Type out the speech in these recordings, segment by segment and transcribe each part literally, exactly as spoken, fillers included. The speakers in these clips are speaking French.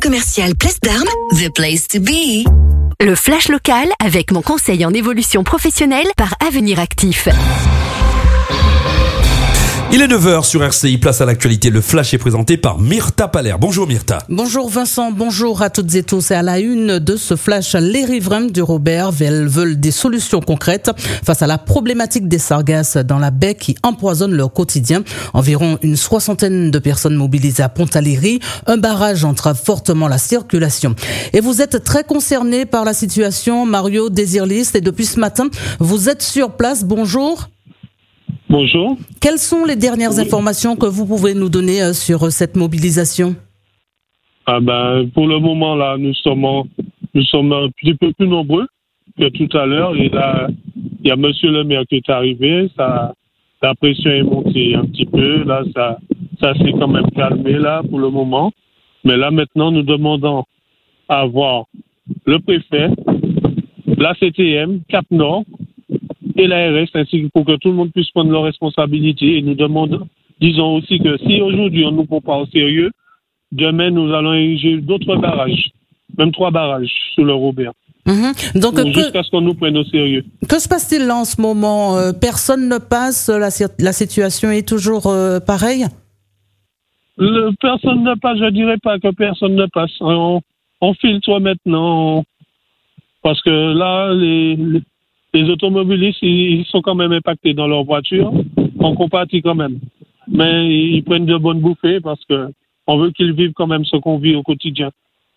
commercial Place d'Armes, the place to be. Le flash local avec mon conseil en évolution professionnelle par Avenir Actif. Il est neuf heures sur R C I, place à l'actualité. Le flash est présenté par Myrta Paler. Bonjour Myrta. Bonjour Vincent, bonjour à toutes et tous. Et à la une de ce flash, les riverains du Robert veulent des solutions concrètes face à la problématique des sargasses dans la baie qui empoisonne leur quotidien. Environ une soixantaine de personnes mobilisées à Pontaléry. Un barrage entrave fortement la circulation. Et vous êtes très concerné par la situation, Mario Désirliste, et depuis ce matin, vous êtes sur place. Bonjour. Bonjour. Quelles sont les dernières oui. informations que vous pouvez nous donner sur cette mobilisation ? Ah ben, pour le moment, là, nous sommes, en, nous sommes un petit peu plus nombreux que tout à l'heure. Et là, il y a monsieur le maire qui est arrivé. Ça, la pression est montée un petit peu. Là, ça, ça s'est quand même calmé, là, pour le moment. Mais là, maintenant, nous demandons à voir le préfet, la C T M, Cap Nord, et la R S, ainsi que pour que tout le monde puisse prendre leurs responsabilités. Et nous demandons, disons aussi que si aujourd'hui on ne nous prend pas au sérieux, demain nous allons ériger d'autres barrages, même trois barrages sur le Robert. Mmh. Donc, Donc que, jusqu'à ce qu'on nous prenne au sérieux. Que se passe-t-il là en ce moment ? euh, Personne ne passe, la, la situation est toujours euh, pareille ? Le, personne ne passe, je dirais pas que personne ne passe. On, on filtre maintenant, on, parce que là, les... les Les automobilistes, ils sont quand même impactés dans leur voiture. On compatit quand même. Mais ils prennent de bonnes bouffées parce que on veut qu'ils vivent quand même ce qu'on vit au quotidien.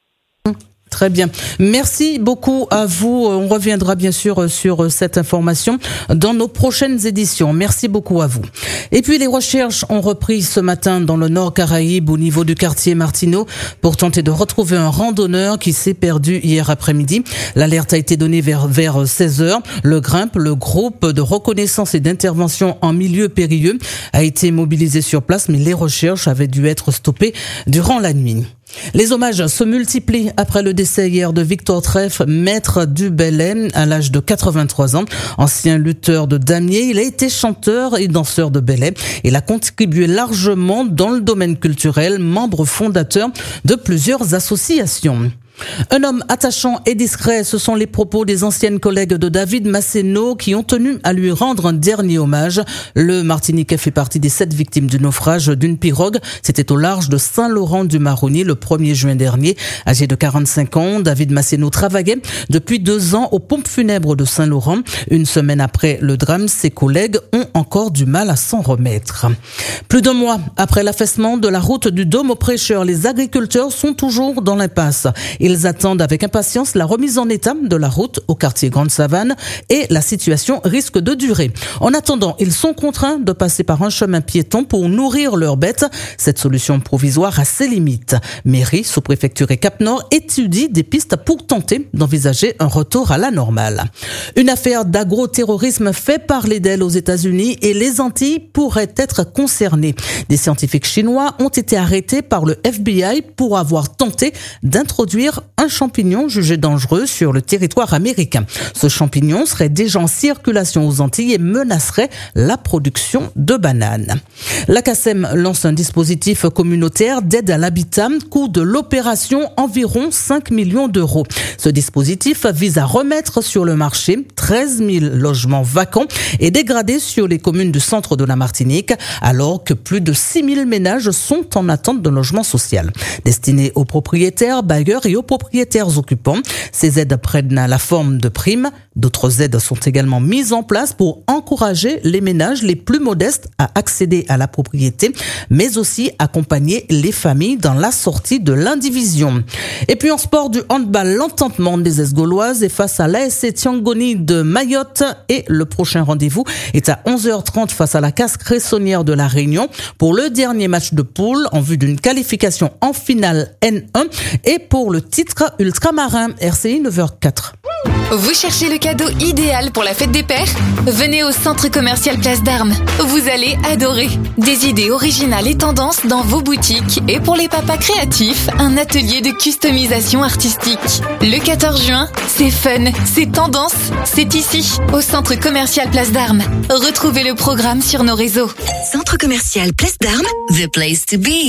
Très bien. Merci beaucoup à vous. On reviendra bien sûr sur cette information dans nos prochaines éditions. Merci beaucoup à vous. Et puis les recherches ont repris ce matin dans le Nord Caraïbe au niveau du quartier Martineau pour tenter de retrouver un randonneur qui s'est perdu hier après-midi. L'alerte a été donnée vers, vers seize heures. Le Grimpe, le groupe de reconnaissance et d'intervention en milieu périlleux, a été mobilisé sur place, mais les recherches avaient dû être stoppées durant la nuit. Les hommages se multiplient après le décès hier de Victor Treff, maître du Belley, à l'âge de quatre-vingt-trois ans. Ancien lutteur de damier, il a été chanteur et danseur de Belley. Il a contribué largement dans le domaine culturel, membre fondateur de plusieurs associations. Un homme attachant et discret, ce sont les propos des anciennes collègues de David Masséno qui ont tenu à lui rendre un dernier hommage. Le Martiniquais fait partie des sept victimes du naufrage d'une pirogue. C'était au large de Saint-Laurent-du-Maroni le premier juin dernier. Âgé de quarante-cinq ans, David Masséno travaillait depuis deux ans aux pompes funèbres de Saint-Laurent. Une semaine après le drame, ses collègues ont encore du mal à s'en remettre. Plus d'un mois après l'affaissement de la route du Dôme aux Prêcheurs, les agriculteurs sont toujours dans l'impasse. Ils attendent avec impatience la remise en état de la route au quartier Grande Savane et la situation risque de durer. En attendant, ils sont contraints de passer par un chemin piéton pour nourrir leurs bêtes. Cette solution provisoire a ses limites. Mairie, sous-préfecture et Cap-Nord étudient des pistes pour tenter d'envisager un retour à la normale. Une affaire d'agroterrorisme fait parler d'elle aux États-Unis et les Antilles pourraient être concernées. Des scientifiques chinois ont été arrêtés par le F B I pour avoir tenté d'introduire un champignon jugé dangereux sur le territoire américain. Ce champignon serait déjà en circulation aux Antilles et menacerait la production de bananes. La C A C E M lance un dispositif communautaire d'aide à l'habitat, coût de l'opération environ cinq millions d'euros. Ce dispositif vise à remettre sur le marché treize mille logements vacants et dégradés sur les communes du centre de la Martinique, alors que plus de six mille ménages sont en attente de logement social. Destiné aux propriétaires, bailleurs et aux propriétaires occupants. Ces aides prennent la forme de primes. D'autres aides sont également mises en place pour encourager les ménages les plus modestes à accéder à la propriété, mais aussi accompagner les familles dans la sortie de l'indivision. Et puis en sport du handball, l'ententement des Esgauloises est face à l'A S C Tiangoni de Mayotte et le prochain rendez-vous est à onze heures trente face à la Casque Cressonnière de la Réunion pour le dernier match de poule en vue d'une qualification en finale N un et pour le titre ultramarin. R C I neuf heures quatre. Vous cherchez le cadeau idéal pour la fête des pères ? Venez au centre commercial Place d'Armes. Vous allez adorer. Des idées originales et tendances dans vos boutiques et pour les papas créatifs, un atelier de customisation artistique. Le quatorze juin, c'est fun, c'est tendance, c'est ici, au centre commercial Place d'Armes. Retrouvez le programme sur nos réseaux. Centre commercial Place d'Armes, the place to be.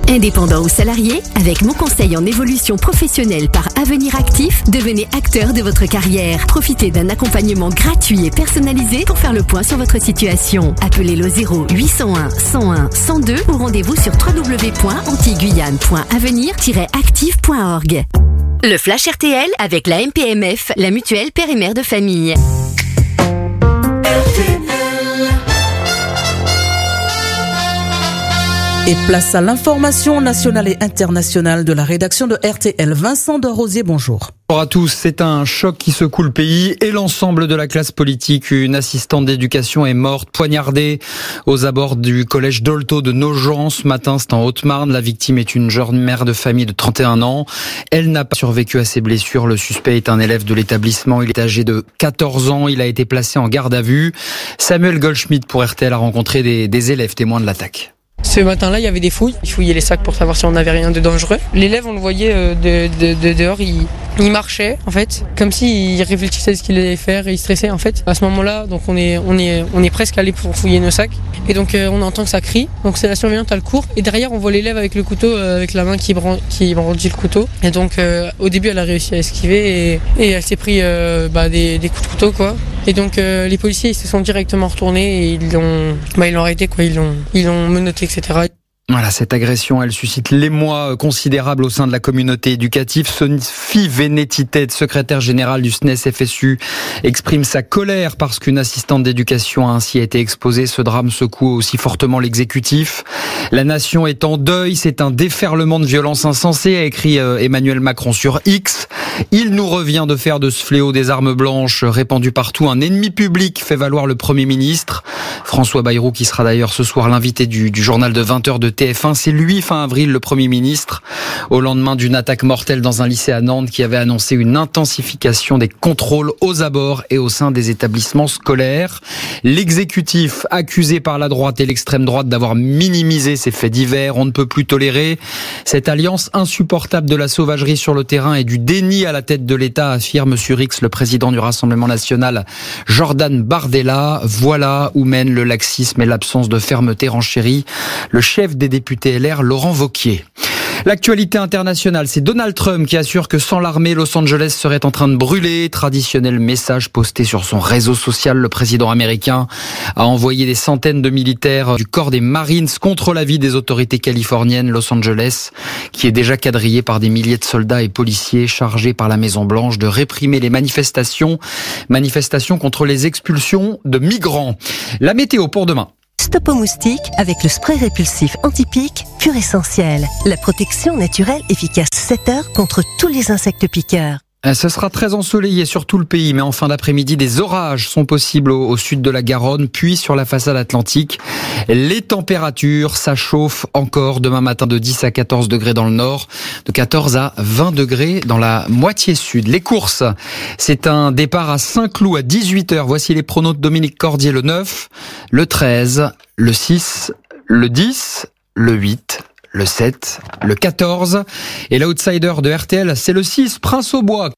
Indépendant ou salarié, avec mon conseil en évolution professionnelle par Avenir Actif, devenez acteur de votre carrière. Profitez d'un accompagnement gratuit et personnalisé pour faire le point sur votre situation. Appelez le zéro huit cent un cent un cent deux ou rendez-vous sur w w w point antiguyane point avenir tiret actif point org. Le Flash R T L avec la M P M F, la mutuelle père et mère de famille. Et place à l'information nationale et internationale de la rédaction de R T L. Vincent de Rosier, bonjour. Bonjour à tous, c'est un choc qui secoue le pays et l'ensemble de la classe politique. Une assistante d'éducation est morte, poignardée aux abords du collège Dolto de Nogent. Ce matin, c'est en Haute-Marne. La victime est une jeune mère de famille de trente et un ans. Elle n'a pas survécu à ses blessures. Le suspect est un élève de l'établissement. Il est âgé de quatorze ans. Il a été placé en garde à vue. Samuel Goldschmidt pour R T L a rencontré des, des élèves témoins de l'attaque. Ce matin-là, il y avait des fouilles. Ils fouillaient les sacs pour savoir si on n'avait rien de dangereux. L'élève, on le voyait de, de, de dehors, il, il marchait, en fait, comme s'il réfléchissait à ce qu'il allait faire et il stressait, en fait. À ce moment-là, donc on est, on est, on est presque allé pour fouiller nos sacs. Et donc, euh, on entend que ça crie. Donc, c'est la surveillante à le court. Et derrière, on voit l'élève avec le couteau, euh, avec la main qui, brand, qui brandit le couteau. Et donc, euh, au début, elle a réussi à esquiver et, et elle s'est pris euh, bah, des, des coups de couteau, quoi. Et donc, euh, les policiers, ils se sont directement retournés et ils l'ont, bah, ils l'ont arrêté, quoi. Ils l'ont, ils l'ont menotté, et cetera. Voilà, cette agression, elle suscite l'émoi considérable au sein de la communauté éducative. Sophie Vénétitête, secrétaire générale du S N E S F S U, exprime sa colère parce qu'une assistante d'éducation a ainsi été exposée. Ce drame secoue aussi fortement l'exécutif. La nation est en deuil, c'est un déferlement de violence insensée, a écrit Emmanuel Macron sur X. Il nous revient de faire de ce fléau des armes blanches répandues partout un ennemi public, fait valoir le Premier ministre. François Bayrou, qui sera d'ailleurs ce soir l'invité du, du journal de vingt heures de T F un, c'est lui, fin avril, le Premier ministre, au lendemain d'une attaque mortelle dans un lycée à Nantes, qui avait annoncé une intensification des contrôles aux abords et au sein des établissements scolaires. L'exécutif, accusé par la droite et l'extrême droite d'avoir minimisé ces faits divers, on ne peut plus tolérer cette alliance insupportable de la sauvagerie sur le terrain et du déni à la tête de l'État, affirme sur X le président du Rassemblement national, Jordan Bardella. Voilà où mène le laxisme et l'absence de fermeté, renchérit le chef des députés L R, Laurent Wauquiez. L'actualité internationale, c'est Donald Trump qui assure que sans l'armée, Los Angeles serait en train de brûler. Traditionnel message posté sur son réseau social, le président américain a envoyé des centaines de militaires du corps des Marines contre l'avis des autorités californiennes. Los Angeles, qui est déjà quadrillé par des milliers de soldats et policiers chargés par la Maison-Blanche de réprimer les manifestations, manifestations contre les expulsions de migrants. La météo pour demain. Stop aux moustiques avec le spray répulsif anti-pique Pure Essentiel. La protection naturelle efficace sept heures contre tous les insectes piqueurs. Ce sera très ensoleillé sur tout le pays, mais en fin d'après-midi, des orages sont possibles au, au sud de la Garonne, puis sur la façade atlantique. Les températures, ça chauffe encore demain matin de dix à quatorze degrés dans le nord, de quatorze à vingt degrés dans la moitié sud. Les courses, c'est un départ à Saint-Cloud à dix-huit heures. Voici les pronos de Dominique Cordier, le neuf, le treize, le six, le dix, le huit... le sept, le quatorze, et l'outsider de R T L, c'est le six, Prince au Bois.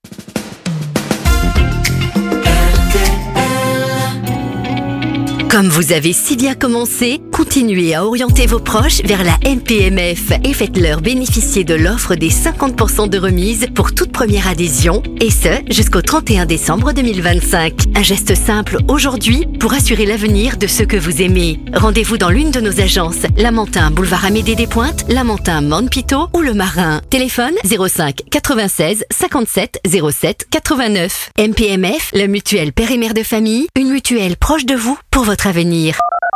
Comme vous avez si bien commencé, continuez à orienter vos proches vers la M P M F et faites-leur bénéficier de l'offre des cinquante pour cent de remise pour toute première adhésion, et ce, jusqu'au trente et un décembre deux mille vingt-cinq. Un geste simple aujourd'hui pour assurer l'avenir de ceux que vous aimez. Rendez-vous dans l'une de nos agences, Lamentin, boulevard Amédée des Pointes, Lamentin, Mont-Pito ou Le Marin. Téléphone zéro cinq quatre-vingt-seize cinquante-sept zéro sept quatre-vingt-neuf. M P M F, la mutuelle père et mère de famille, une mutuelle proche de vous pour votre avenir.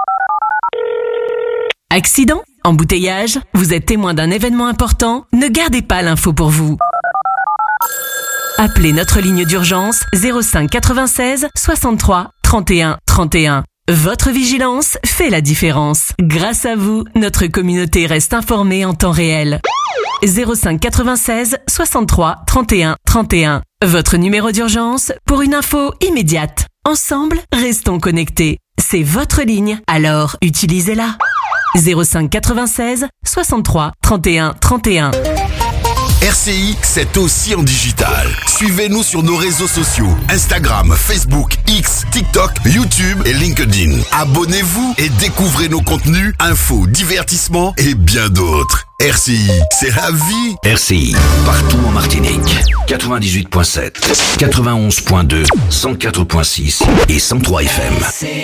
Accident, embouteillage, vous êtes témoin d'un événement important, ne gardez pas l'info pour vous. Appelez notre ligne d'urgence zéro cinq quatre-vingt-seize soixante-trois trente et un trente et un. Votre vigilance fait la différence. Grâce à vous, notre communauté reste informée en temps réel. zéro cinq quatre-vingt-seize soixante-trois trente et un trente et un. Votre numéro d'urgence pour une info immédiate. Ensemble, restons connectés. C'est votre ligne, alors utilisez-la. zéro cinq quatre-vingt-seize soixante-trois trente et un trente et un. R C I, c'est aussi en digital. Suivez-nous sur nos réseaux sociaux. Instagram, Facebook, X, TikTok, YouTube et LinkedIn. Abonnez-vous et découvrez nos contenus, infos, divertissements et bien d'autres. R C I, c'est la vie. R C I, partout en Martinique. quatre-vingt-dix-huit virgule sept, quatre-vingt-onze virgule deux, cent quatre virgule six et cent trois F M. R C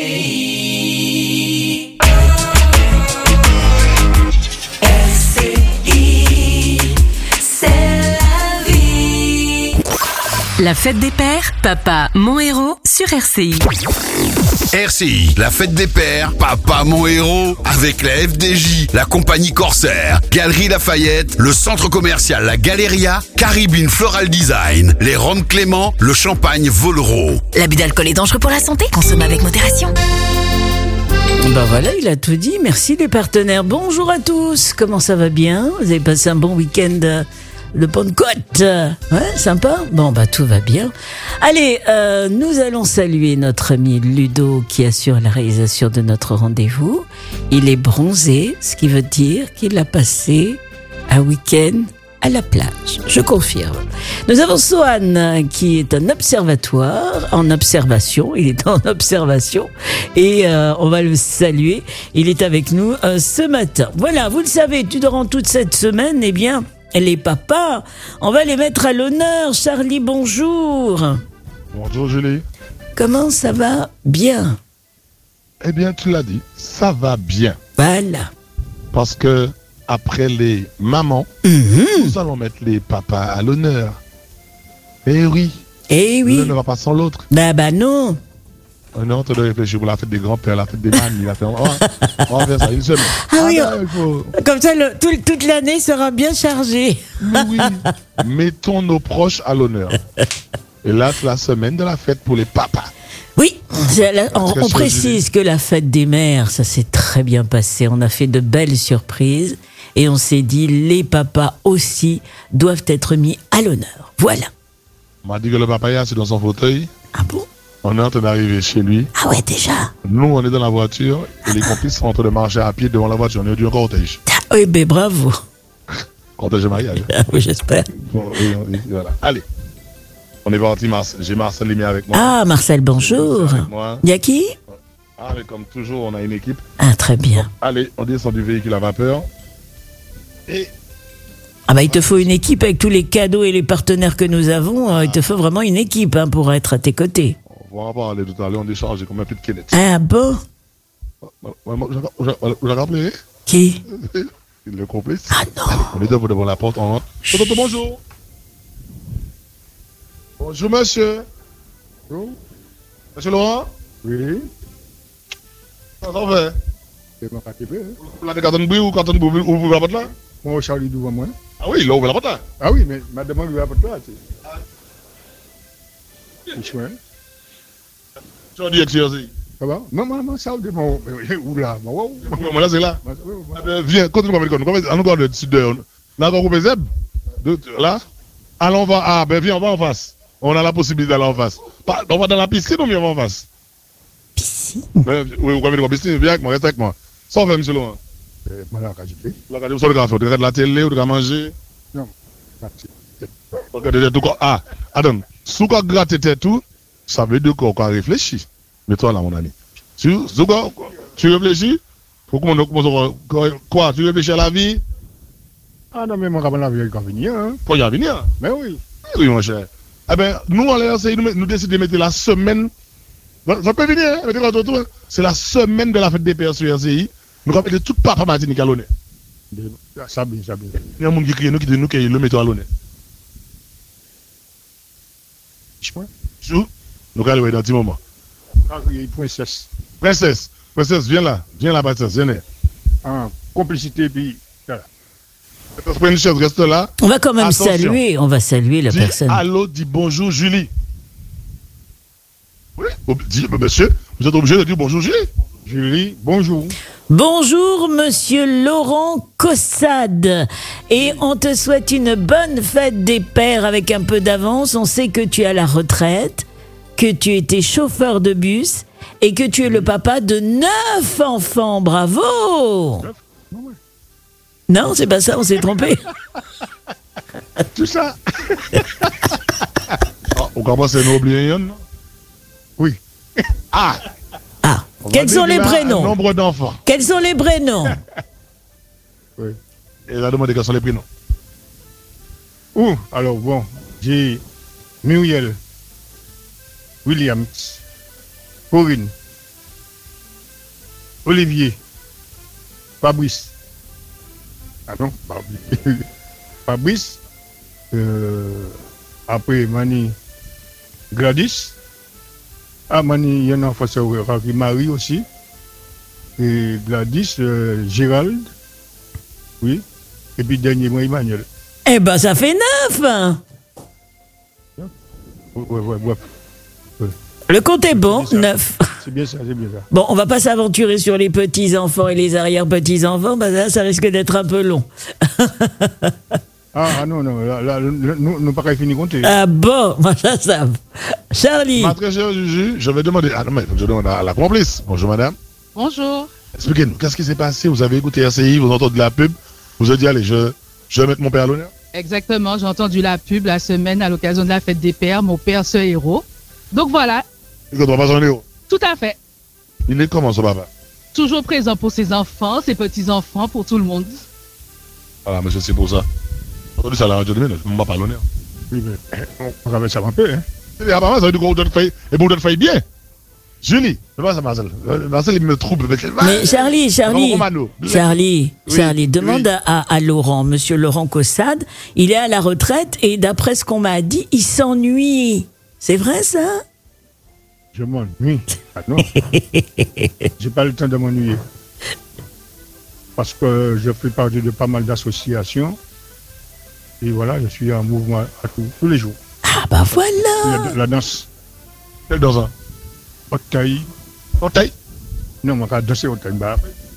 I. R C I, c'est la vie. La fête des pères, Papa, mon héros, sur R C I. R C I, la fête des pères, Papa mon héros, avec la F D J, la compagnie Corsair, Galerie Lafayette, le centre commercial La Galeria, Caribbean Floral Design, les Rhums Clément, le champagne Volereau. L'abus d'alcool est dangereux pour la santé, consomme avec modération. Ben voilà, il a tout dit. Merci les partenaires. Bonjour à tous. Comment ça va bien? Vous avez passé un bon week-end de Pentecôte? Ouais, sympa. Bon, bah tout va bien. Allez, euh, nous allons saluer notre ami Ludo qui assure la réalisation de notre rendez-vous. Il est bronzé, ce qui veut dire qu'il a passé un week-end à la plage. Je confirme. Nous avons Sohan qui est un observatoire, en observation. Il est en observation et euh, on va le saluer. Il est avec nous euh, ce matin. Voilà, vous le savez, tout durant toute cette semaine, eh bien, les papas, on va les mettre à l'honneur. Charlie, bonjour. Bonjour Julie. Comment ça va? Bien. Eh bien, tu l'as dit, ça va bien. Voilà. Parce que après les mamans, mmh. nous allons mettre les papas à l'honneur. Eh oui. Eh oui. L'un ne va pas sans l'autre. Bah bah non. On est en train de réfléchir pour la fête des grands-pères, la fête des mamies. La fête... on, va, on va faire ça une semaine. Ah, ah oui, ben, faut... Comme ça, le, tout, toute l'année sera bien chargée. Oui, oui. Mettons nos proches à l'honneur. Et là, c'est la semaine de la fête pour les papas. Oui, la, on, on précise que la fête des mères, ça s'est très bien passé. On a fait de belles surprises et on s'est dit les papas aussi doivent être mis à l'honneur. Voilà. On m'a dit que le papa est assis dans son fauteuil. Ah bon? On est en train d'arriver chez lui. Ah ouais, déjà. Nous, on est dans la voiture et les complices sont en train de marcher à pied devant la voiture. On est du cortège. Ah, oui, ben bravo. Cortège de mariage. Ah oui, j'espère. Bon, oui, oui, voilà. Allez. On est parti, Marcel. J'ai Marcel Limé avec moi. Ah, Marcel, bonjour. Il y a qui? Ah, mais comme toujours, on a une équipe. Ah, très bien. Bon, allez, on descend du véhicule à vapeur. Et... Ah bah il te faut une équipe avec tous les cadeaux et les partenaires que nous avons. Ah. Il te faut vraiment une équipe hein, pour être à tes côtés. On va en parler tout à l'heure. On décharge comme un peu de Kenneth. Ah bon? Vous avez rappelé? Qui? Le complice. Ah non. Allez, on est devant, devant la porte. On rentre. Bonjour. Bonjour. Bonjour, monsieur. Bonjour. Monsieur Laurent? Oui. Ça va fait? C'est mon quartier. Vous l'avez carton de bruit ou carton de bruit? Vous ouvrez la porte là? Moi, Charlie devant moi. Ah oui, il a ouvert la porte là? Ah oui, mais madame ouvre la porte là. C'est chouette. Tu as dit que c'est ça va? Non, non, non, ça va. Oula, wow. Moi là, c'est là. Viens, continue avec nous. On nous garde dessus de. Là, on coupe Zeb. Là. Allons, on va. Ah, ben viens, on va en face. On a la possibilité d'aller en face. On va dans la piscine ou bien on va en face? Piscine? Oui, vous avez la piscine, viens avec moi, reste avec moi. Sans faire, monsieur Laurent. Moi, là, quand je fais. Là, quand je fais, tu regardes la télé ou tu vas manger? Non. Ah, attends. Si tu grattes tout, ça veut dire qu'on réfléchit. Mais toi, là, mon ami. Tu, tu réfléchis? Pourquoi on quoi? Tu réfléchis à la vie? Ah non, mais mon gars, la vie est venir. Hein? Pour y venir? Mais oui. Oui, mon cher. Eh bien, nous, on a essayé, nous, nous décidons de mettre la semaine. Ça peut venir, hein? Mettez tout, hein? C'est la semaine de la fête des pères sur R C I. Nous avons mettre tout papa Martinique à l'honneur. Ça bien, ça bien. Il y a un monde qui crie, nous qui dit, nous qui le mettons à l'honneur. Je crois. Nous allons aller dans un petit moment. Princesse. Princesse, princesse, viens là. Viens là, princesse, viens là. Ah, complicité, puis. Voilà. Une chaise, reste là. On va quand même Attention. saluer, on va saluer la dis personne. Allô, dis bonjour, Julie. Oui, dis, monsieur, vous êtes obligé de dire bonjour, Julie. Julie, bonjour. Bonjour, monsieur Laurent Cossade. Et on te souhaite une bonne fête des pères avec un peu d'avance. On sait que tu es à la retraite, que tu étais chauffeur de bus et que tu es le papa de neuf enfants. Bravo! Neuf? Non, ouais. Non, c'est pas ça, on s'est trompé. Tout ça. Oh, on commence à nous oublier, non? Oui. Ah! Ah! Quels sont les prénoms? Nombre d'enfants. Quels sont les prénoms? Oui. elle a demandé quels sont les prénoms. Ouh, alors bon, j'ai Muriel, Williams, Corinne, Olivier, Fabrice. Ah non, Fabrice. Euh, après, Mani Gladys. Ah, Mani, il y en a un français, Marie aussi. Et Gladys, euh, Gérald. Oui. Et puis, dernier, moi, Emmanuel. Eh ben, ça fait neuf. Hein. Ouais, ouais, ouais. ouais. Le compte est bon, neuf. C'est bien ça, c'est bien ça. Bon, on va pas s'aventurer sur les petits-enfants et les arrière-petits-enfants, parce que là, ça risque d'être un peu long. Ah, ah non, non, là, là, nous n'avons pas fini de compter. Ah bon, moi ça, ça. Charlie. Ma très chère Juju, je vais demander, ah non, mais je demande à la complice. Bonjour madame. Bonjour. Expliquez-nous, qu'est-ce qui s'est passé? Vous avez écouté R C I, vous entendez de la pub, vous avez dit, allez, je, je vais mettre mon père à l'honneur. Exactement, j'ai entendu la pub la semaine à l'occasion de la fête des pères, mon père, ce héros. Donc voilà. Il ne doit pas son héros. Tout à fait. Il est comment ce papa? Toujours présent pour ses enfants, ses petits-enfants, pour tout le monde. Voilà, monsieur, c'est pour ça. Aujourd'hui, ça à la radio de minutes, on ne va pas l'honneur. Oui, mais on va ça un peu, hein. Et apparemment, ça veut dire qu'on donne faille, et bon, donne faille bien. Julie, c'est pas ça, Marcel. Marcel, il me trouble. Mais Charlie, Charlie, Charlie, oui, Charlie, demande oui. à, à Laurent, monsieur Laurent Caussade, il est à la retraite et d'après ce qu'on m'a dit, il s'ennuie. C'est vrai ça? Je m'ennuie. Ah non. J'ai pas le temps de m'ennuyer. Parce que je fais partie de pas mal d'associations. Et voilà, je suis en mouvement à tout, tous les jours. Ah bah voilà. La, la danse. Quelle danse? Otaï. Otaï? Non, on va danser Otaï. Bah,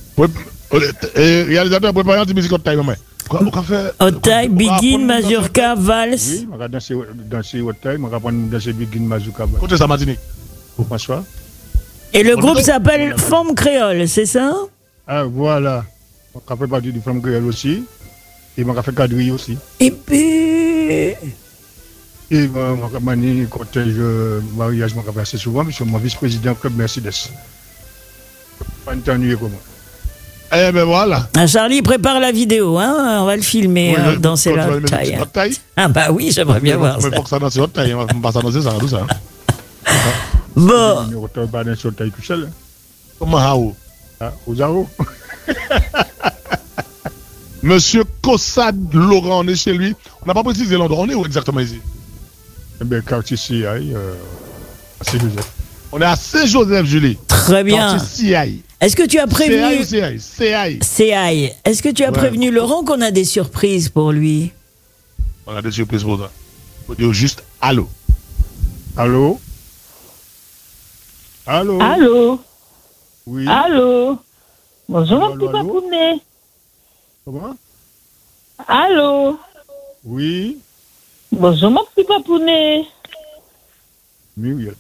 et réalisateur, préparez un petit musique Otaï, maman. Otaï, Biguine, Mazurka, Valse. Oui, on va danser Otaï, on va prendre danser Biguine, Mazurka, Valse. Côté sa Martinique. Pour m'asseoir. Et le groupe s'appelle Forme Créole, c'est ça? Ah, voilà. On va faire partie du Forme Créole aussi. Et on va faire quadrille aussi. Et puis. Et on va manier cortège mariage, on va faire assez souvent, parce que mon vice-président Club Mercedes. Pas t'ennuyer comment. Eh ben voilà. Ah, Charlie prépare la vidéo, hein. On va le filmer, oui, euh, danser la taille. Ah bah oui, j'aimerais bien voir ça. Mais faut que ça danse haute taille, on va pas ça danser ça, tout ça. Bon. On ne pas danser haute taille tout seul. Comment Haou? Ah, aux Zaro. Monsieur Caussade Laurent, on est chez lui. On n'a pas précisé l'endroit, on est où exactement ici? Eh bien, quartier C I, euh, à Saint-Joseph. On est à Saint-Joseph, Julie. Très bien. Quartier C I. Est-ce que tu as prévenu... C I, C I. C I. Est-ce que tu as ouais. prévenu Laurent qu'on a des surprises pour lui? On a des surprises pour toi. Il faut dire juste allô. Allô? Allô? Allô? Oui. Allô? Bonjour, mon petit papounet. Comment? Allô? Oui. Bonjour, mon petit papounet. Muriel.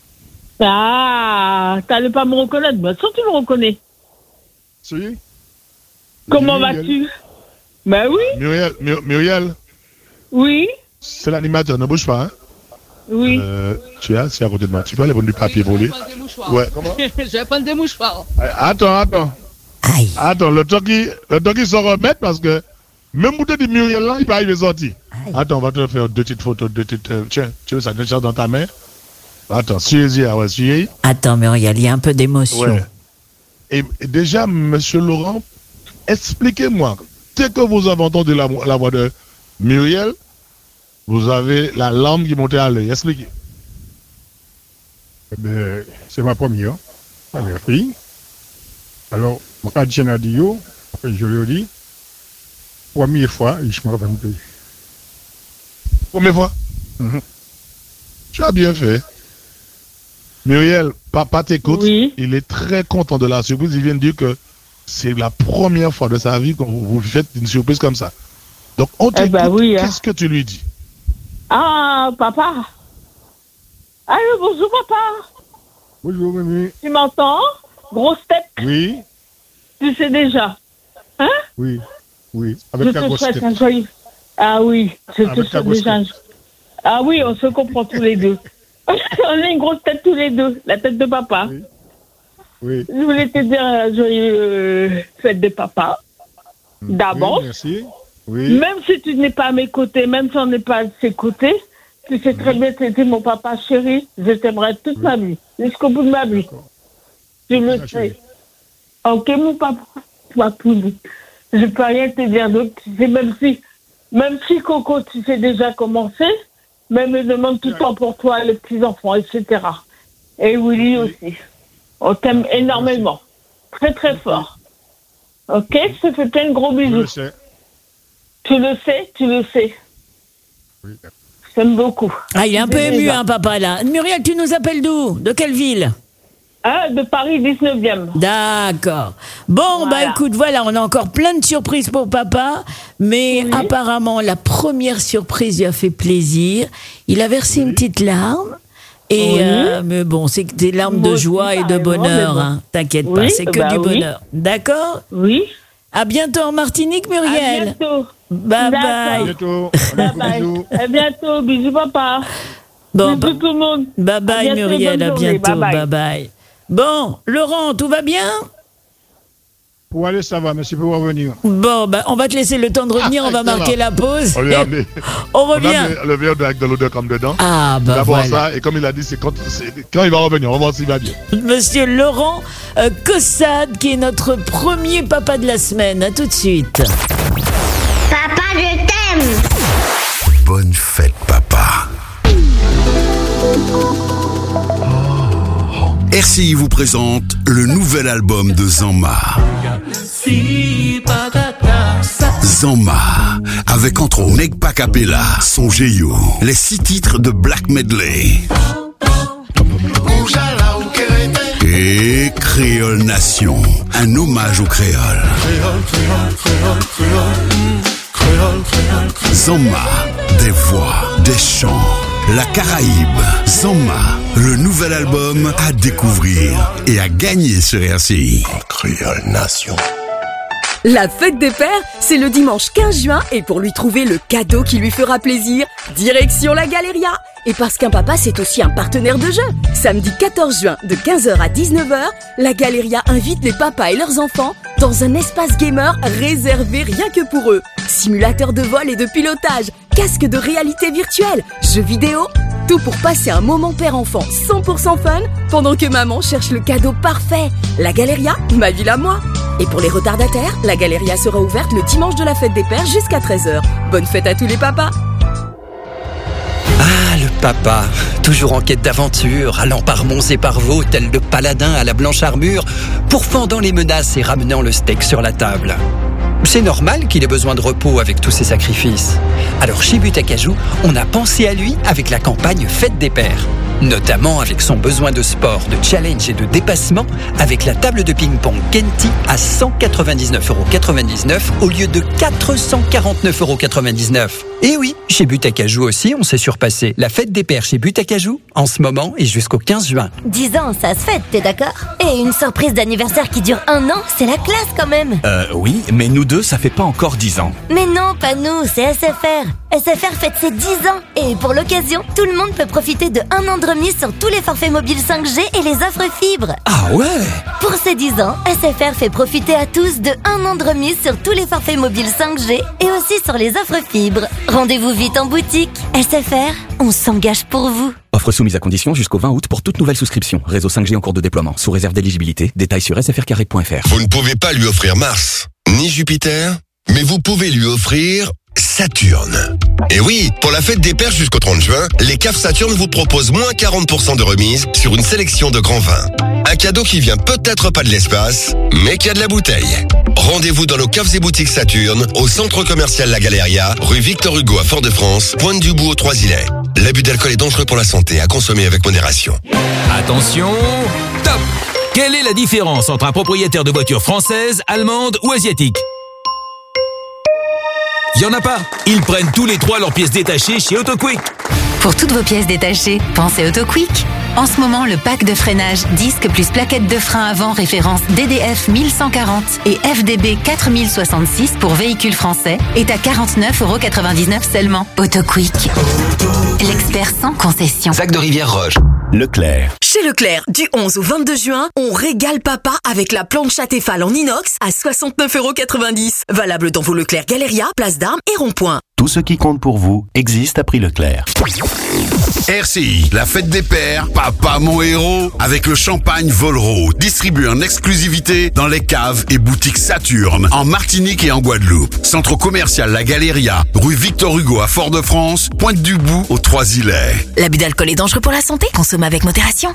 Ah, t'allais pas me reconnaître, mais ça, tu me reconnais. Si. Comment vas-tu? Ben oui. Muriel, Mur Muriel. Oui. C'est l'animateur, ne bouge pas, hein? Oui. Euh, tu es assis à côté de moi. Tu peux aller prendre du papier pour lui? Ouais, comment? Je vais prendre des mouchoirs. Attends, attends. Aïe. Attends, le temps qui, le temps qui se remettre parce que même bouteille de Muriel là, il va arriver sorti. Aïe. Attends, on va te faire deux petites photos, deux petites. Euh, tiens, tu veux ça, deux choses dans ta main. Attends, suis-y, ouais, suis-y. Attends, mais il y a un peu d'émotion. Ouais. Et, et déjà, monsieur Laurent, expliquez-moi, dès que vous avez entendu la, la voix de Muriel, vous avez la larme qui montait à l'œil. Expliquez. Eh bien, c'est ma première, première fille. Alors, quand je l'ai dit, je lui ai dit, première fois, je me rappelle plus. Première fois? Mm-hmm. Tu as bien fait. Muriel, papa t'écoute. Oui. Il est très content de la surprise. Il vient de dire que c'est la première fois de sa vie que vous, vous faites une surprise comme ça. Donc, on t'écoute. Eh ben oui, hein. Qu'est-ce que tu lui dis? Ah, papa. Allô, bonjour, papa. Bonjour, Mimi. Tu m'entends? Grosse tête? Oui. Tu sais déjà. Hein? Oui, oui. Avec je la te grosse souhaite tête. un joyeux. Ah oui, je Avec te souhaite déjà un... Ah oui, on se comprend tous les deux. On a une grosse tête tous les deux, la tête de papa. Oui. Oui. Je voulais te dire un joyeux euh, fête de papa. d'avance. Oui, merci. Oui. Même si tu n'es pas à mes côtés, même si on n'est pas à ses côtés, tu sais très bien que tu es mon papa chéri. Je t'aimerai toute oui. ma vie, jusqu'au bout de ma vie. Tu le ah, sais. Chérie. Ok, mon papa, toi tout dit. Je peux rien te dire d'autre. C'est même si, même si Coco, tu sais déjà commencé, mais me demande tout le temps pour toi, les petits-enfants, et cetera. Et Willy oui. aussi. On t'aime énormément. Très, très fort. Ok, je te fais plein de gros bisous. Je le sais. Tu le sais, tu le sais. Oui. Je t'aime beaucoup. Ah, il est un peu ému, hein, papa, là. Muriel, tu nous appelles d'où? De quelle ville? Ah, de Paris dix-neuvième. D'accord. Bon, voilà. Bah écoute, voilà, on a encore plein de surprises pour papa, mais oui. apparemment, la première surprise lui a fait plaisir. Il a versé oui. une petite larme. Et oui. euh, mais bon, c'est que des larmes Moi de joie aussi, et de bonheur, bon. hein. T'inquiète oui, pas, c'est que bah du bonheur. Oui. D'accord? Oui. À bientôt en Martinique, Muriel. À bientôt. Bye bye. À bientôt. Bye bye. Bisous. À bientôt. Bisous, papa. Bon, bisous, bah, tout le monde. Bye bye, à bientôt, Muriel. À bientôt. Bye bye. bye bye. Bon, Laurent, tout va bien? Pour aller, ça va, merci pour revenir. Bon, bah, on va te laisser le temps de revenir, ah, on va marquer la pause. On, lui a amené, on revient. On a le verre avec de l'eau de comme dedans. Ah, bah D'abord voilà. ça, et comme il a dit, c'est quand, c'est quand il va revenir, on va voir s'il va bien. Monsieur Laurent euh, Cossade, qui est notre premier papa de la semaine. À tout de suite. Papa, je t'aime. Bonne fête, papa. R C I vous présente le nouvel album de Zanma. Zanma, avec entre autres Negpa Capella, Songeyo, les six titres de Black Medley et Créole Nation, un hommage aux créoles. Zanma, des voix, des chants, la Caraïbe, Zanma, le nouvel album à découvrir et à gagner sur R C I. Créole Nation. La fête des pères, c'est le dimanche quinze juin et pour lui trouver le cadeau qui lui fera plaisir, direction la Galeria. Et parce qu'un papa, c'est aussi un partenaire de jeu. Samedi quatorze juin, de quinze heures à dix-neuf heures, la Galeria invite les papas et leurs enfants dans un espace gamer réservé rien que pour eux. Simulateur de vol et de pilotage, casque de réalité virtuelle, jeux vidéo, tout pour passer un moment père-enfant cent pour cent fun pendant que maman cherche le cadeau parfait. La Galeria, ma ville à moi. Et pour les retardataires, la Galeria sera ouverte le dimanche de la fête des pères jusqu'à treize heures. Bonne fête à tous les papas. Ah, le papa, toujours en quête d'aventure, allant par monts et par vaux, tel le paladin à la blanche armure, pourfendant les menaces et ramenant le steak sur la table. C'est normal qu'il ait besoin de repos avec tous ses sacrifices. Alors chez Butacajou, on a pensé à lui avec la campagne Fête des Pères. Notamment avec son besoin de sport, de challenge et de dépassement, avec la table de ping-pong Kenti à cent quatre-vingt-dix-neuf euros quatre-vingt-dix-neuf au lieu de quatre cent quarante-neuf euros quatre-vingt-dix-neuf. Et oui, chez Butacajou aussi, on s'est surpassé. La fête des pères chez Butacajou, en ce moment et jusqu'au quinze juin. dix ans, ça se fête, t'es d'accord? Et une surprise d'anniversaire qui dure un an, c'est la classe quand même. Euh, oui, mais nous deux, ça fait pas encore dix ans. Mais non, pas nous, c'est S F R. S F R fête ses dix ans. Et pour l'occasion, tout le monde peut profiter de un an de remise sur tous les forfaits mobiles cinq G et les offres fibres. Ah ouais? Pour ces dix ans, S F R fait profiter à tous de un an de remise sur tous les forfaits mobiles cinq G et aussi sur les offres fibres. Rendez-vous vite en boutique. S F R, on s'engage pour vous. Offre soumise à condition jusqu'au vingt août pour toute nouvelle souscription. Réseau cinq G en cours de déploiement. Sous réserve d'éligibilité. Détails sur s f r carré point f r. Vous ne pouvez pas lui offrir Mars, ni Jupiter, mais vous pouvez lui offrir Saturne. Et oui, pour la fête des pères jusqu'au trente juin, les caves Saturne vous proposent moins quarante pour cent de remise sur une sélection de grands vins. Un cadeau qui vient peut-être pas de l'espace, mais qui a de la bouteille. Rendez-vous dans nos caves et boutiques Saturne, au centre commercial La Galeria, rue Victor Hugo à Fort-de-France, Pointe-du-Bout aux Trois-Îlets. L'abus d'alcool est dangereux pour la santé, à consommer avec modération. Attention, top! Quelle est la différence entre un propriétaire de voiture française, allemande ou asiatique? Il y en a pas. Ils prennent tous les trois leurs pièces détachées chez AutoQuick. Pour toutes vos pièces détachées, pensez AutoQuick. En ce moment, le pack de freinage disque plus plaquette de frein avant référence D D F mille cent quarante et F D B quatre mille soixante-six pour véhicules français est à quarante-neuf euros quatre-vingt-dix-neuf seulement. AutoQuick. l'expert sans concession. Sac de Rivière-Roche. Leclerc. Chez Leclerc, du onze au vingt-deux juin, on régale papa avec la plancha Tefal en inox à soixante-neuf euros quatre-vingt-dix. Valable dans vos Leclerc Galeria, Place d'Armes et Rond-Point. Tout ce qui compte pour vous existe à prix Leclerc. R C I, la fête des pères, papa mon héros, avec le champagne Volro, distribué en exclusivité dans les caves et boutiques Saturne, en Martinique et en Guadeloupe. Centre commercial La Galéria, rue Victor Hugo à Fort-de-France, Pointe-du-Bout aux Trois-Îlets. L'abus d'alcool est dangereux pour la santé, consomme avec modération.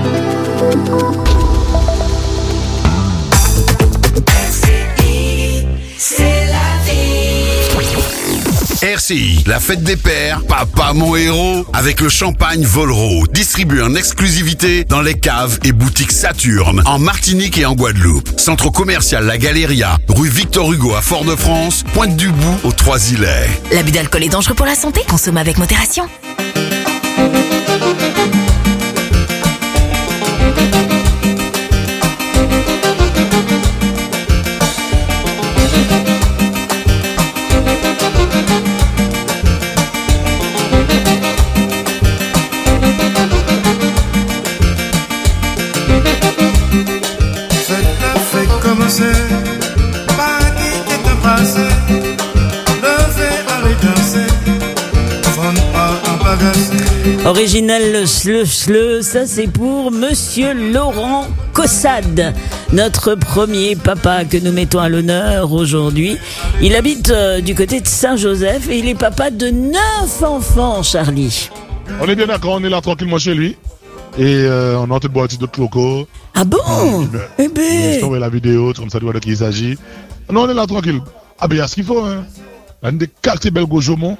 R C I, la fête des pères, papa mon héros, avec le champagne Volro, distribué en exclusivité dans les caves et boutiques Saturne, en Martinique et en Guadeloupe. Centre commercial La Galéria, rue Victor Hugo à Fort-de-France, Pointe-du-Bout aux Trois-Îlets. L'abus d'alcool est dangereux pour la santé, consomme avec modération. Original le sleu sleu, ça c'est pour Monsieur Laurent Cossade, notre premier papa que nous mettons à l'honneur aujourd'hui. Il habite euh, du côté de Saint-Joseph et il est papa de neuf enfants, Charlie. On est bien d'accord, on est là tranquillement chez lui. Et euh, on a entendu boire un petit d'autres locaux. Ah bon euh, Eh ben. Je t'envoie la vidéo, comme ça tu vois de qui il s'agit. Non, on est là tranquille. Ah ben il y a ce qu'il faut, hein. On a des quartiers belles Gaujomont.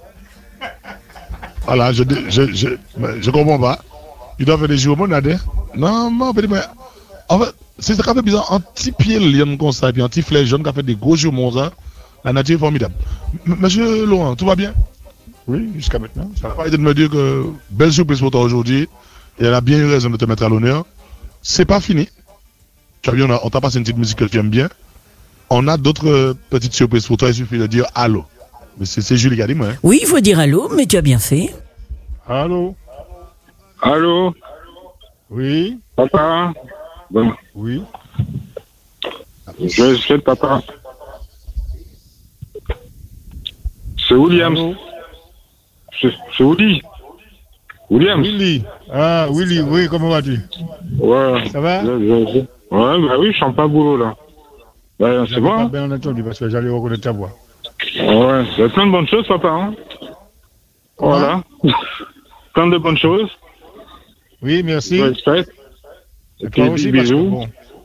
Voilà, je, je, je, je comprends pas. Il doit faire des jours monades. Non, non, mais en fait, c'est ça qui fait bizarre. Un petit pied lion comme ça, puis un petit flèche jaune qui a fait des gros jours ça. La nature est formidable. M- Monsieur Laurent, tout va bien? Oui, jusqu'à maintenant. Ça n'a pas été de me dire que belle surprise pour toi aujourd'hui. Et elle a bien eu raison de te mettre à l'honneur. C'est pas fini. Tu as vu, on, a, on t'a passé une petite musique que tu aimes bien. On a d'autres euh, petites surprises pour toi. Il suffit de dire allô. Mais c'est, c'est Julie qui a dit, moi. Hein. Oui, il faut dire allô, mais tu as bien fait. Allô? Allô? Oui? Papa? Bon. Oui? Je suis le papa. C'est Williams. Allô? C'est, c'est Willy. Williams. Willy. Ah, Willy, oui, comment vas-tu? Ouais. Ça va? Je, je, je... Ouais, bah oui, je sens pas le boulot, là. Bah, c'est bon. Pas bien entendu, parce que j'allais reconnaître ta voix. Ouais, il y a plein de bonnes choses, papa. Hein. Voilà. plein de bonnes choses. Oui, merci. Respect. Et puis, aussi, bisous. Bon.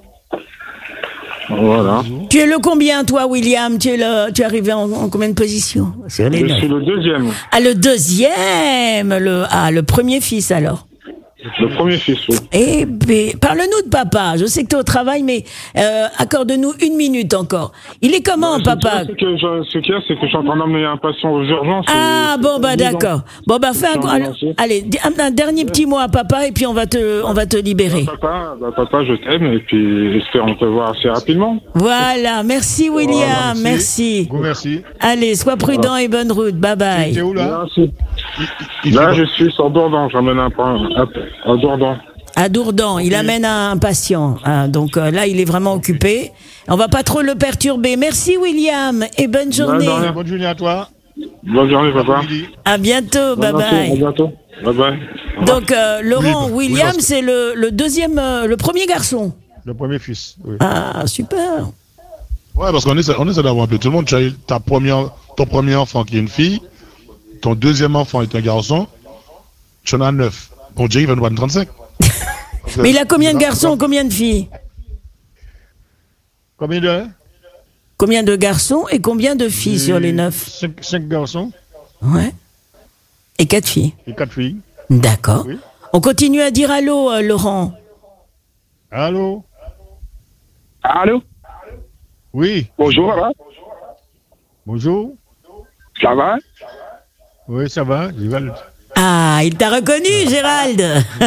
Voilà. Tu es le combien, toi, William? Tu es, le, tu es arrivé en, en combien de position? Je neuf. suis le deuxième. Ah, le deuxième le, Ah, le premier fils, alors. Le premier fils, oui. Eh bien, parle-nous de papa. Je sais que tu es au travail, mais euh, accorde-nous une minute encore. Il est comment, ouais, papa? Ce qu'il y a, ce qu'il y a, c'est que je suis en train d'emmener un patient aux urgences. Ah, bon, bah d'accord. Bon, bah fais un... Allez, un, un dernier petit mot à papa et puis on va te, on va te libérer. Bah, papa, bah, papa, je t'aime et puis espérons te voir assez rapidement. Voilà, merci William, voilà, merci. Merci. merci. Allez, sois prudent voilà. Et bonne route. Bye bye. Tu es où là? Merci. Là, je suis sur Dourdan, j'emmène un pain à Dourdan. À Dourdan, il amène un patient. Hein, donc euh, là, il est vraiment occupé. On va pas trop le perturber. Merci William et bonne journée. Bonne, bonne journée à toi. Bonne journée, papa. À bientôt, bye bye. À bientôt, bye bye. Donc euh, Laurent, oui, William, oui, c'est le, le deuxième, euh, le premier garçon. Le premier fils. Oui. Ah, super. Ouais, parce qu'on essaie, on essaie d'avoir un peu tout le monde. Tu as ta première, ton premier enfant qui est une fille. Ton deuxième enfant est un garçon, tu en as neuf. Bon, Jerry va nous prendre trente-cinq. Mais il a combien de garçons, combien de filles? Combien de Combien de garçons et combien de filles et sur les neuf? cinq, cinq garçons. Ouais. Et quatre filles. Et quatre filles. D'accord. Oui. On continue à dire allô, euh, Laurent. Allô. Allô. Oui. Bonjour, ça va? Bonjour. Ça va? Oui, ça va, Gérald. Ah, il t'a reconnu, Gérald.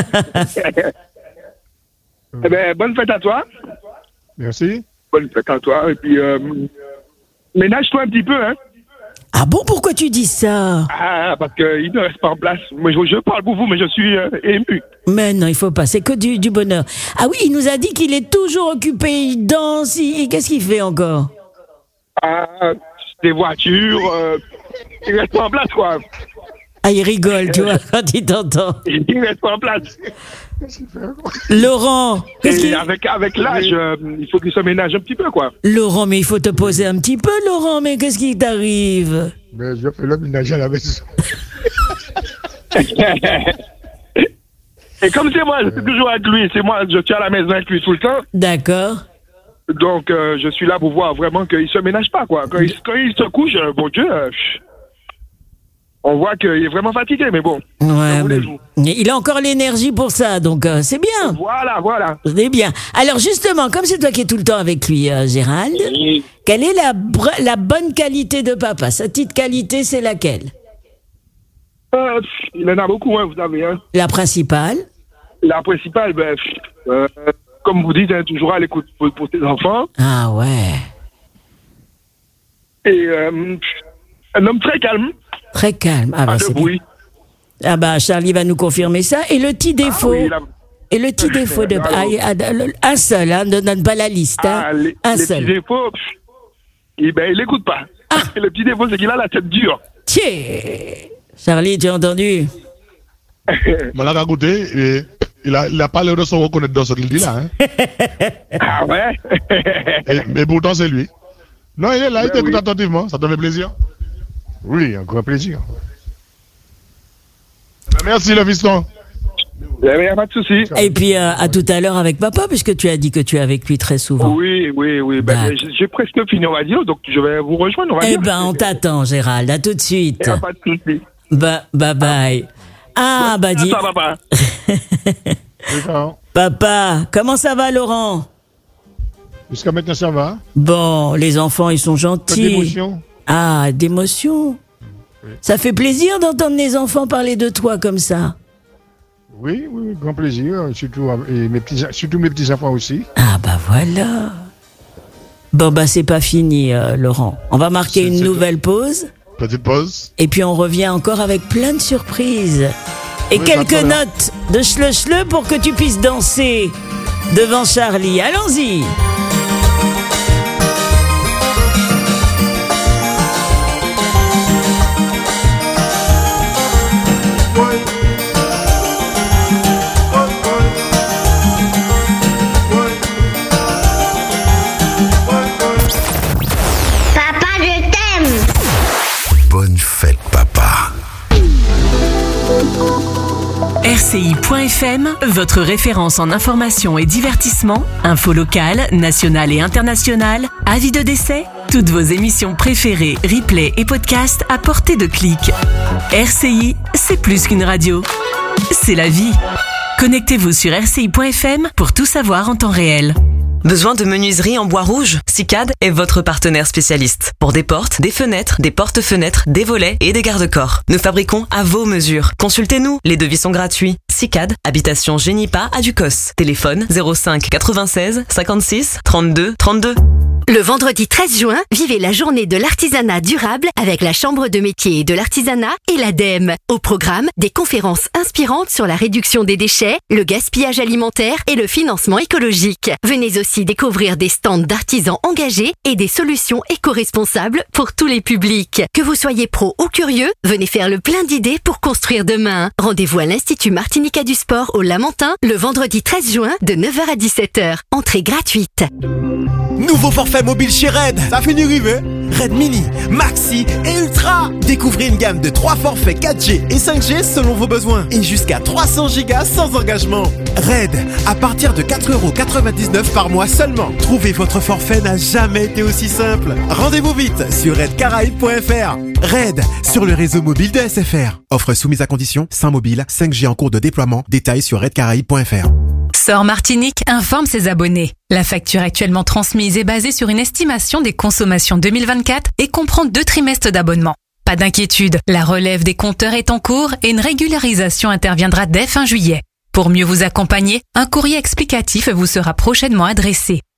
Eh bien, bonne fête à toi. Merci. Bonne fête à toi. Et puis, euh, ménage-toi un petit peu, hein. Ah bon, pourquoi tu dis ça? Ah, parce qu'il ne reste pas en place. Moi, je, je parle pour vous, mais je suis euh, ému. Mais non, il faut pas, c'est que du, du bonheur. Ah oui, il nous a dit qu'il est toujours occupé, il danse, il... qu'est-ce qu'il fait encore? Ah, des voitures, euh, il reste pas en place, quoi. Ah, il rigole, tu vois, quand il t'entend. Il reste pas en place. Laurent, qu'est-ce qu'il... avec, avec l'âge, euh, il faut qu'il se ménage un petit peu, quoi. Laurent, mais il faut te poser un petit peu, Laurent, mais qu'est-ce qui t'arrive? Mais je fais le ménage à la maison. Et comme c'est moi, je suis toujours avec lui, c'est moi, je suis à la maison avec lui tout le temps. D'accord. Donc, euh, je suis là pour voir vraiment qu'il se ménage pas, quoi. Quand il, quand il se couche, euh, bon Dieu, euh, on voit qu'il est vraiment fatigué, mais bon. Ouais, mais il a encore l'énergie pour ça, donc euh, c'est bien. Voilà, voilà. C'est bien. Alors justement, comme c'est toi qui es tout le temps avec lui, euh, Gérald, oui. Quelle est la, la bonne qualité de papa? Sa petite qualité, c'est laquelle? euh, Il en a beaucoup, hein, vous savez. Hein. La principale? La principale, ben, euh, comme vous dites, hein, toujours à l'écoute pour, pour tes enfants. Ah ouais. Et euh, un homme très calme. Très calme. Ah, bah, pas de bruit. Ah bah Charlie va nous confirmer ça. Et le petit défaut. Ah, oui, la... Et le petit défaut de ah, un seul, hein, ne donne pas la liste. Hein. Ah, les, un les seul. petits défauts, eh ben il n'écoute pas. Ah. Et le petit défaut, c'est qu'il a la tête dure. Tiens, Charlie, tu as entendu? On l'a goûté et il a, il a pas l'air de se reconnaître dans ce qu'il dit là. Hein. Ah ouais. et, mais pourtant c'est lui. Non, il est là, ben il t'écoute oui. attentivement, ça te fait plaisir? Oui, un grand plaisir. Merci le fiston. Il n'y a pas de souci. Et puis euh, à tout à l'heure avec papa, puisque tu as dit que tu es avec lui très souvent. Oui, oui, oui. Ben, j'ai presque fini, on va dire, donc je vais vous rejoindre. On va eh dire. ben, on t'attend, Gérald. À tout de suite. Il n'y a pas de souci. Bah, bye bye. Ah, bah dis. Ça, papa. Papa, comment ça va, Laurent? Jusqu'à maintenant, ça va. Bon, les enfants, ils sont gentils. D'émotion. Ah, d'émotion. Oui. Ça fait plaisir d'entendre les enfants parler de toi comme ça. Oui, oui, grand plaisir. Surtout, et mes petits, surtout mes petits-enfants aussi. Ah, bah voilà. Bon, bah c'est pas fini, euh, Laurent. On va marquer une nouvelle pause. Petite pause. Et puis on revient encore avec plein de surprises. Et oui, quelques notes de chle-chle pour que tu puisses danser devant Charlie. Allons-y. Bonne fête, papa. R C I point F M, votre référence en information et divertissement, info locale, nationale et internationale, avis de décès, toutes vos émissions préférées, replays et podcasts à portée de clic. R C I, c'est plus qu'une radio, c'est la vie. Connectez-vous sur R C I point F M pour tout savoir en temps réel. Besoin de menuiserie en bois rouge? Sicad est votre partenaire spécialiste. Pour des portes, des fenêtres, des porte-fenêtres, des volets et des garde-corps. Nous fabriquons à vos mesures. Consultez-nous, les devis sont gratuits. Sicad, habitation Génipa à Ducos. Téléphone zéro cinq quatre-vingt-seize cinquante-six trente-deux trente-deux. Le vendredi treize juin, vivez la journée de l'artisanat durable avec la Chambre de métier et de l'artisanat et l'ADEME. Au programme, des conférences inspirantes sur la réduction des déchets, le gaspillage alimentaire et le financement écologique. Venez aussi découvrir des stands d'artisans engagés et des solutions éco-responsables pour tous les publics. Que vous soyez pro ou curieux, venez faire le plein d'idées pour construire demain. Rendez-vous à l'Institut Martinica du Sport au Lamentin le vendredi treize juin de neuf heures à dix-sept heures. Entrée gratuite. Nouveau forfait mobile chez Red. Ça finit rivé. Red Mini, Maxi et Ultra. Découvrez une gamme de trois forfaits quatre G et cinq G selon vos besoins. Et jusqu'à trois cents gigas sans engagement. Red, à partir de quatre euros quatre-vingt-dix-neuf par mois seulement. Trouver votre forfait n'a jamais été aussi simple. Rendez-vous vite sur red caraïbes point f r. Red, sur le réseau mobile de S F R. Offre soumise à condition, sans mobile, cinq G en cours de déploiement. Détails sur red caraïbes point f r. Sor Martinique informe ses abonnés. La facture actuellement transmise est basée sur une estimation des consommations deux mille vingt-quatre et comprend deux trimestres d'abonnement. Pas d'inquiétude, la relève des compteurs est en cours et une régularisation interviendra dès fin juillet. Pour mieux vous accompagner, un courrier explicatif vous sera prochainement adressé.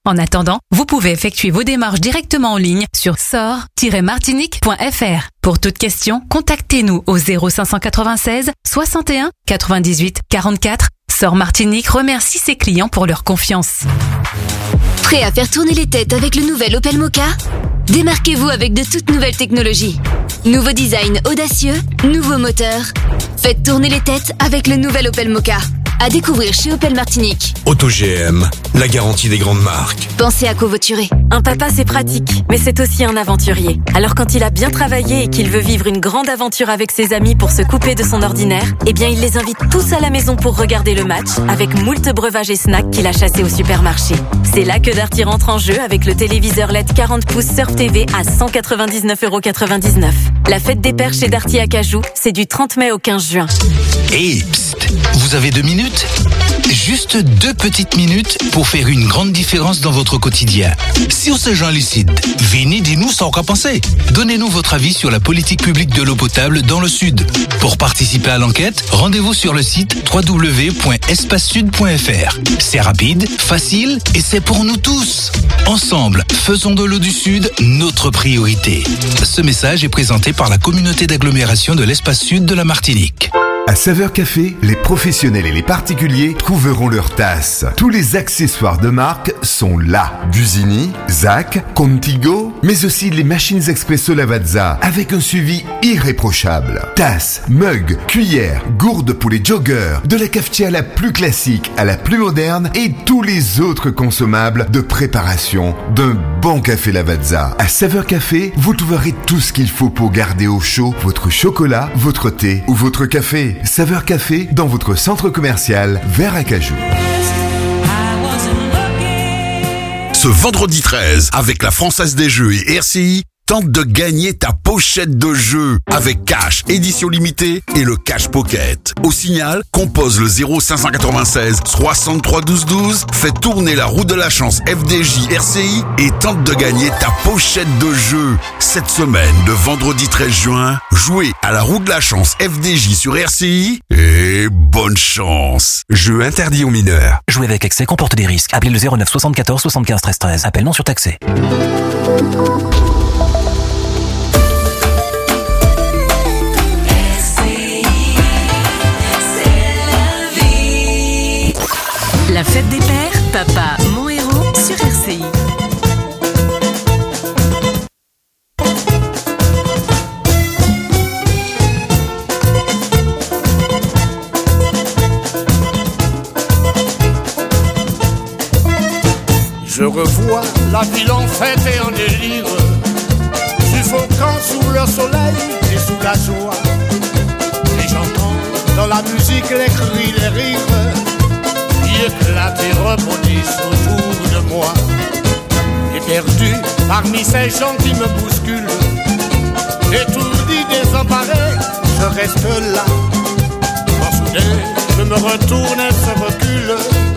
En attendant, vous pouvez effectuer vos démarches directement en ligne sur sor tiret martinique point f r. Pour toute question, contactez-nous au zéro cinq cent quatre-vingt-seize soixante et un quatre-vingt-dix-huit quarante-quatre. Sor Martinique remercie ses clients pour leur confiance. Prêt à faire tourner les têtes avec le nouvel Opel Mokka ? Démarquez-vous avec de toutes nouvelles technologies. Nouveau design audacieux, nouveau moteur. Faites tourner les têtes avec le nouvel Opel Mokka. À découvrir chez Opel Martinique. Auto G M, la garantie des grandes marques. Pensez à covoiturer. Un papa, c'est pratique, mais c'est aussi un aventurier. Alors quand il a bien travaillé et qu'il veut vivre une grande aventure avec ses amis pour se couper de son ordinaire, eh bien il les invite tous à la maison pour regarder le match avec moult breuvages et snacks qu'il a chassés au supermarché. C'est là que Darty rentre en jeu avec le téléviseur L E D quarante pouces Surf T V à cent quatre-vingt-dix-neuf euros quatre-vingt-dix-neuf. La fête des pères chez Darty à Cajou, c'est du trente mai au quinze juin. Et psst, vous avez deux minutes ? Juste deux petites minutes pour faire une grande différence dans votre quotidien. Si on se joint lucide, venez dis-nous sans qu'à penser. Donnez-nous votre avis sur la politique publique de l'eau potable dans le Sud. Pour participer à l'enquête, rendez-vous sur le site w w w point espace sud point f r. C'est rapide, facile et c'est pour nous tous. Ensemble, faisons de l'eau du Sud notre priorité. Ce message est présenté par la communauté d'agglomération de l'Espace Sud de la Martinique. À Saveur Café, les professionnels et les particuliers trouveront leur tasse. Tous les accessoires de marque sont là. Busini, Zac, Contigo, mais aussi les machines Espresso Lavazza avec un suivi irréprochable. Tasses, mugs, cuillères, gourdes pour les joggers, de la cafetière la plus classique à la plus moderne et tous les autres consommables de préparation d'un bon café Lavazza. À Saveur Café, vous trouverez tout ce qu'il faut pour garder au chaud votre chocolat, votre thé ou votre café. Saveur Café dans votre centre commercial vers Acajou. Ce vendredi treize, avec la Française des Jeux et R C I, tente de gagner ta pochette de jeu avec cash, édition limitée et le cash pocket. Au signal, compose le zéro cinq cent quatre-vingt-seize soixante-trois douze douze, fais tourner la roue de la chance F D J R C I et tente de gagner ta pochette de jeu. Cette semaine, de vendredi treize juin, jouez à la roue de la chance F D J sur R C I et bonne chance. Jeu interdit aux mineurs. Jouer avec excès comporte des risques. Appelez le zéro neuf soixante-quatorze soixante-quinze treize treize. Appel non surtaxé. La fête des pères, Papa, mon héros, sur R C I. Je revois la ville en fête et en délire, suffocant sous le soleil et sous la joie. Et j'entends dans la musique les cris, les rires qui éclatent et rebondissent autour de moi. Et perdu parmi ces gens qui me bousculent, étourdi, désemparé, je reste là. Quand soudain je me retourne et se recule,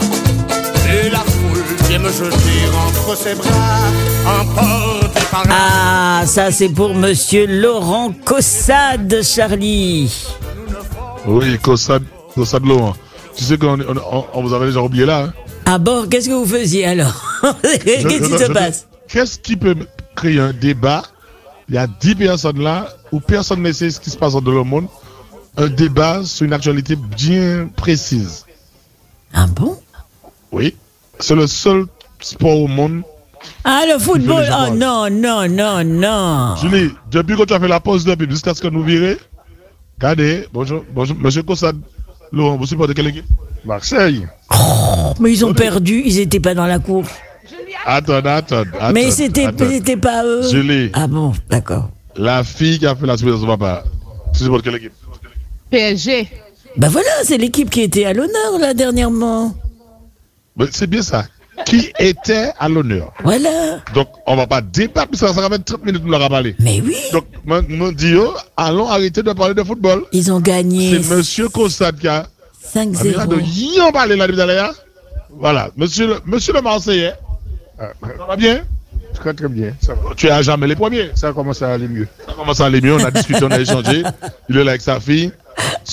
et la foule vient me jeter entre ses bras, emporté par la... Ah, ça c'est pour monsieur Laurent Caussade, Charlie. Oui, Caussade, Caussade Laurent. Tu sais qu'on on, on vous avait déjà oublié là. Hein? Ah bon, qu'est-ce que vous faisiez alors? Qu'est-ce qui se passe? Qu'est-ce qui peut créer un débat? Il y a dix personnes là où personne ne sait ce qui se passe dans le monde. Un débat sur une actualité bien précise. Ah bon? Oui. C'est le seul sport au monde. Ah, le football? Oh non, non, non, non. Julie, depuis que tu as fait la pause de pub jusqu'à ce que nous virons, regardez, bonjour, bonjour, monsieur Caussade. Laurent, vous supportez quelle équipe? Marseille. Oh, mais ils ont Attendez. perdu, ils n'étaient pas dans la course. Attends, attends, attends. Mais c'était, c'était pas eux. Julie. Ah bon, d'accord. La fille qui a fait la surprise de son papa, tu supportes quelle équipe? P S G. Bah voilà, c'est l'équipe qui était à l'honneur là dernièrement. Mais c'est bien ça. Qui était à l'honneur. Voilà. Donc, on va pas débattre, parce que ça va mettre trente minutes pour leur parler. Mais oui. Donc, nous disons, allons arrêter de parler de football. Ils ont gagné. C'est monsieur Caussade qui a... cinq zéro. de y en parler là, là. Voilà. Monsieur le, monsieur le Marseillais. Ça va bien? Très très bien. Ça va. Tu es à jamais les premiers. Ça commence à aller mieux. Ça commence à aller mieux. On a discuté, on a échangé. Il est là avec sa fille.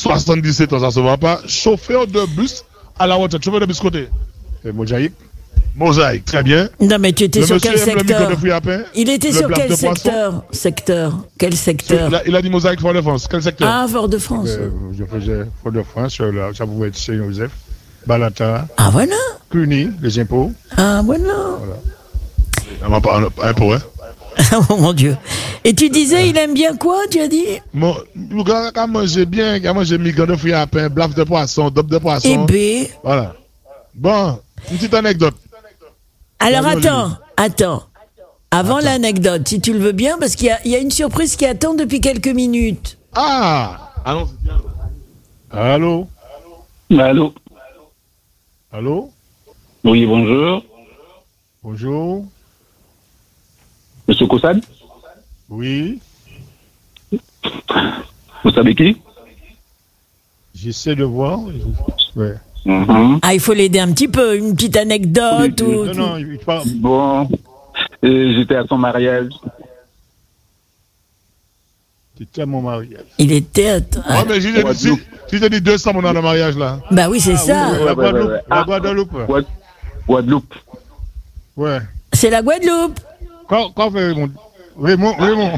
soixante-dix-sept ans, ça se voit pas. Chauffeur de bus à la retraite. Chauffeur de bus côté. C'est Mojaïb. Mosaïque, très bien. Non, mais tu étais Le sur monsieur quel aime le secteur micro de fruits à pain, Il était le sur blanc quel de poisson. secteur Secteur Quel secteur Il a, il a dit Mosaïque Fort-de-France. Quel secteur? Ah, Fort-de-France. Euh, je faisais Fort-de-France, là, ça pouvait être Saint-Joseph, Balata. Ah, voilà. Cluny, les impôts. Ah, voilà. On va pas un peu, hein. Oh mon Dieu. Et tu disais, il aime bien quoi, tu as dit Mon, le gars a mangé bien, il a mangé migrant de fruits à pain, blaf de poisson, dope de poisson. Eh ben. Voilà. Bon, une petite anecdote. Alors Pardon, attends, attends. Avant l'anecdote, si tu le veux bien, parce qu'il y a, il y a une surprise qui attend depuis quelques minutes. Ah Allons. Allô Allô Allô Oui, bonjour. Bonjour. Monsieur Koussad? Oui. Vous savez qui? J'essaie de voir. Ouais. Mm-hmm. Ah, il faut l'aider un petit peu, une petite anecdote ou... Non, non, il parle. Bon, et j'étais à son mariage. C'était à mon mariage. Il était à... Ah, mais si j'ai si, si j'ai dit deux cents mon an de mariage là. Bah oui, c'est Ah, ça. oui, oui, la Guadeloupe. La Guadeloupe. Guad- Guadeloupe. Ouais. C'est la Guadeloupe. Quand, quand fait Raymond Raymond, Raymond.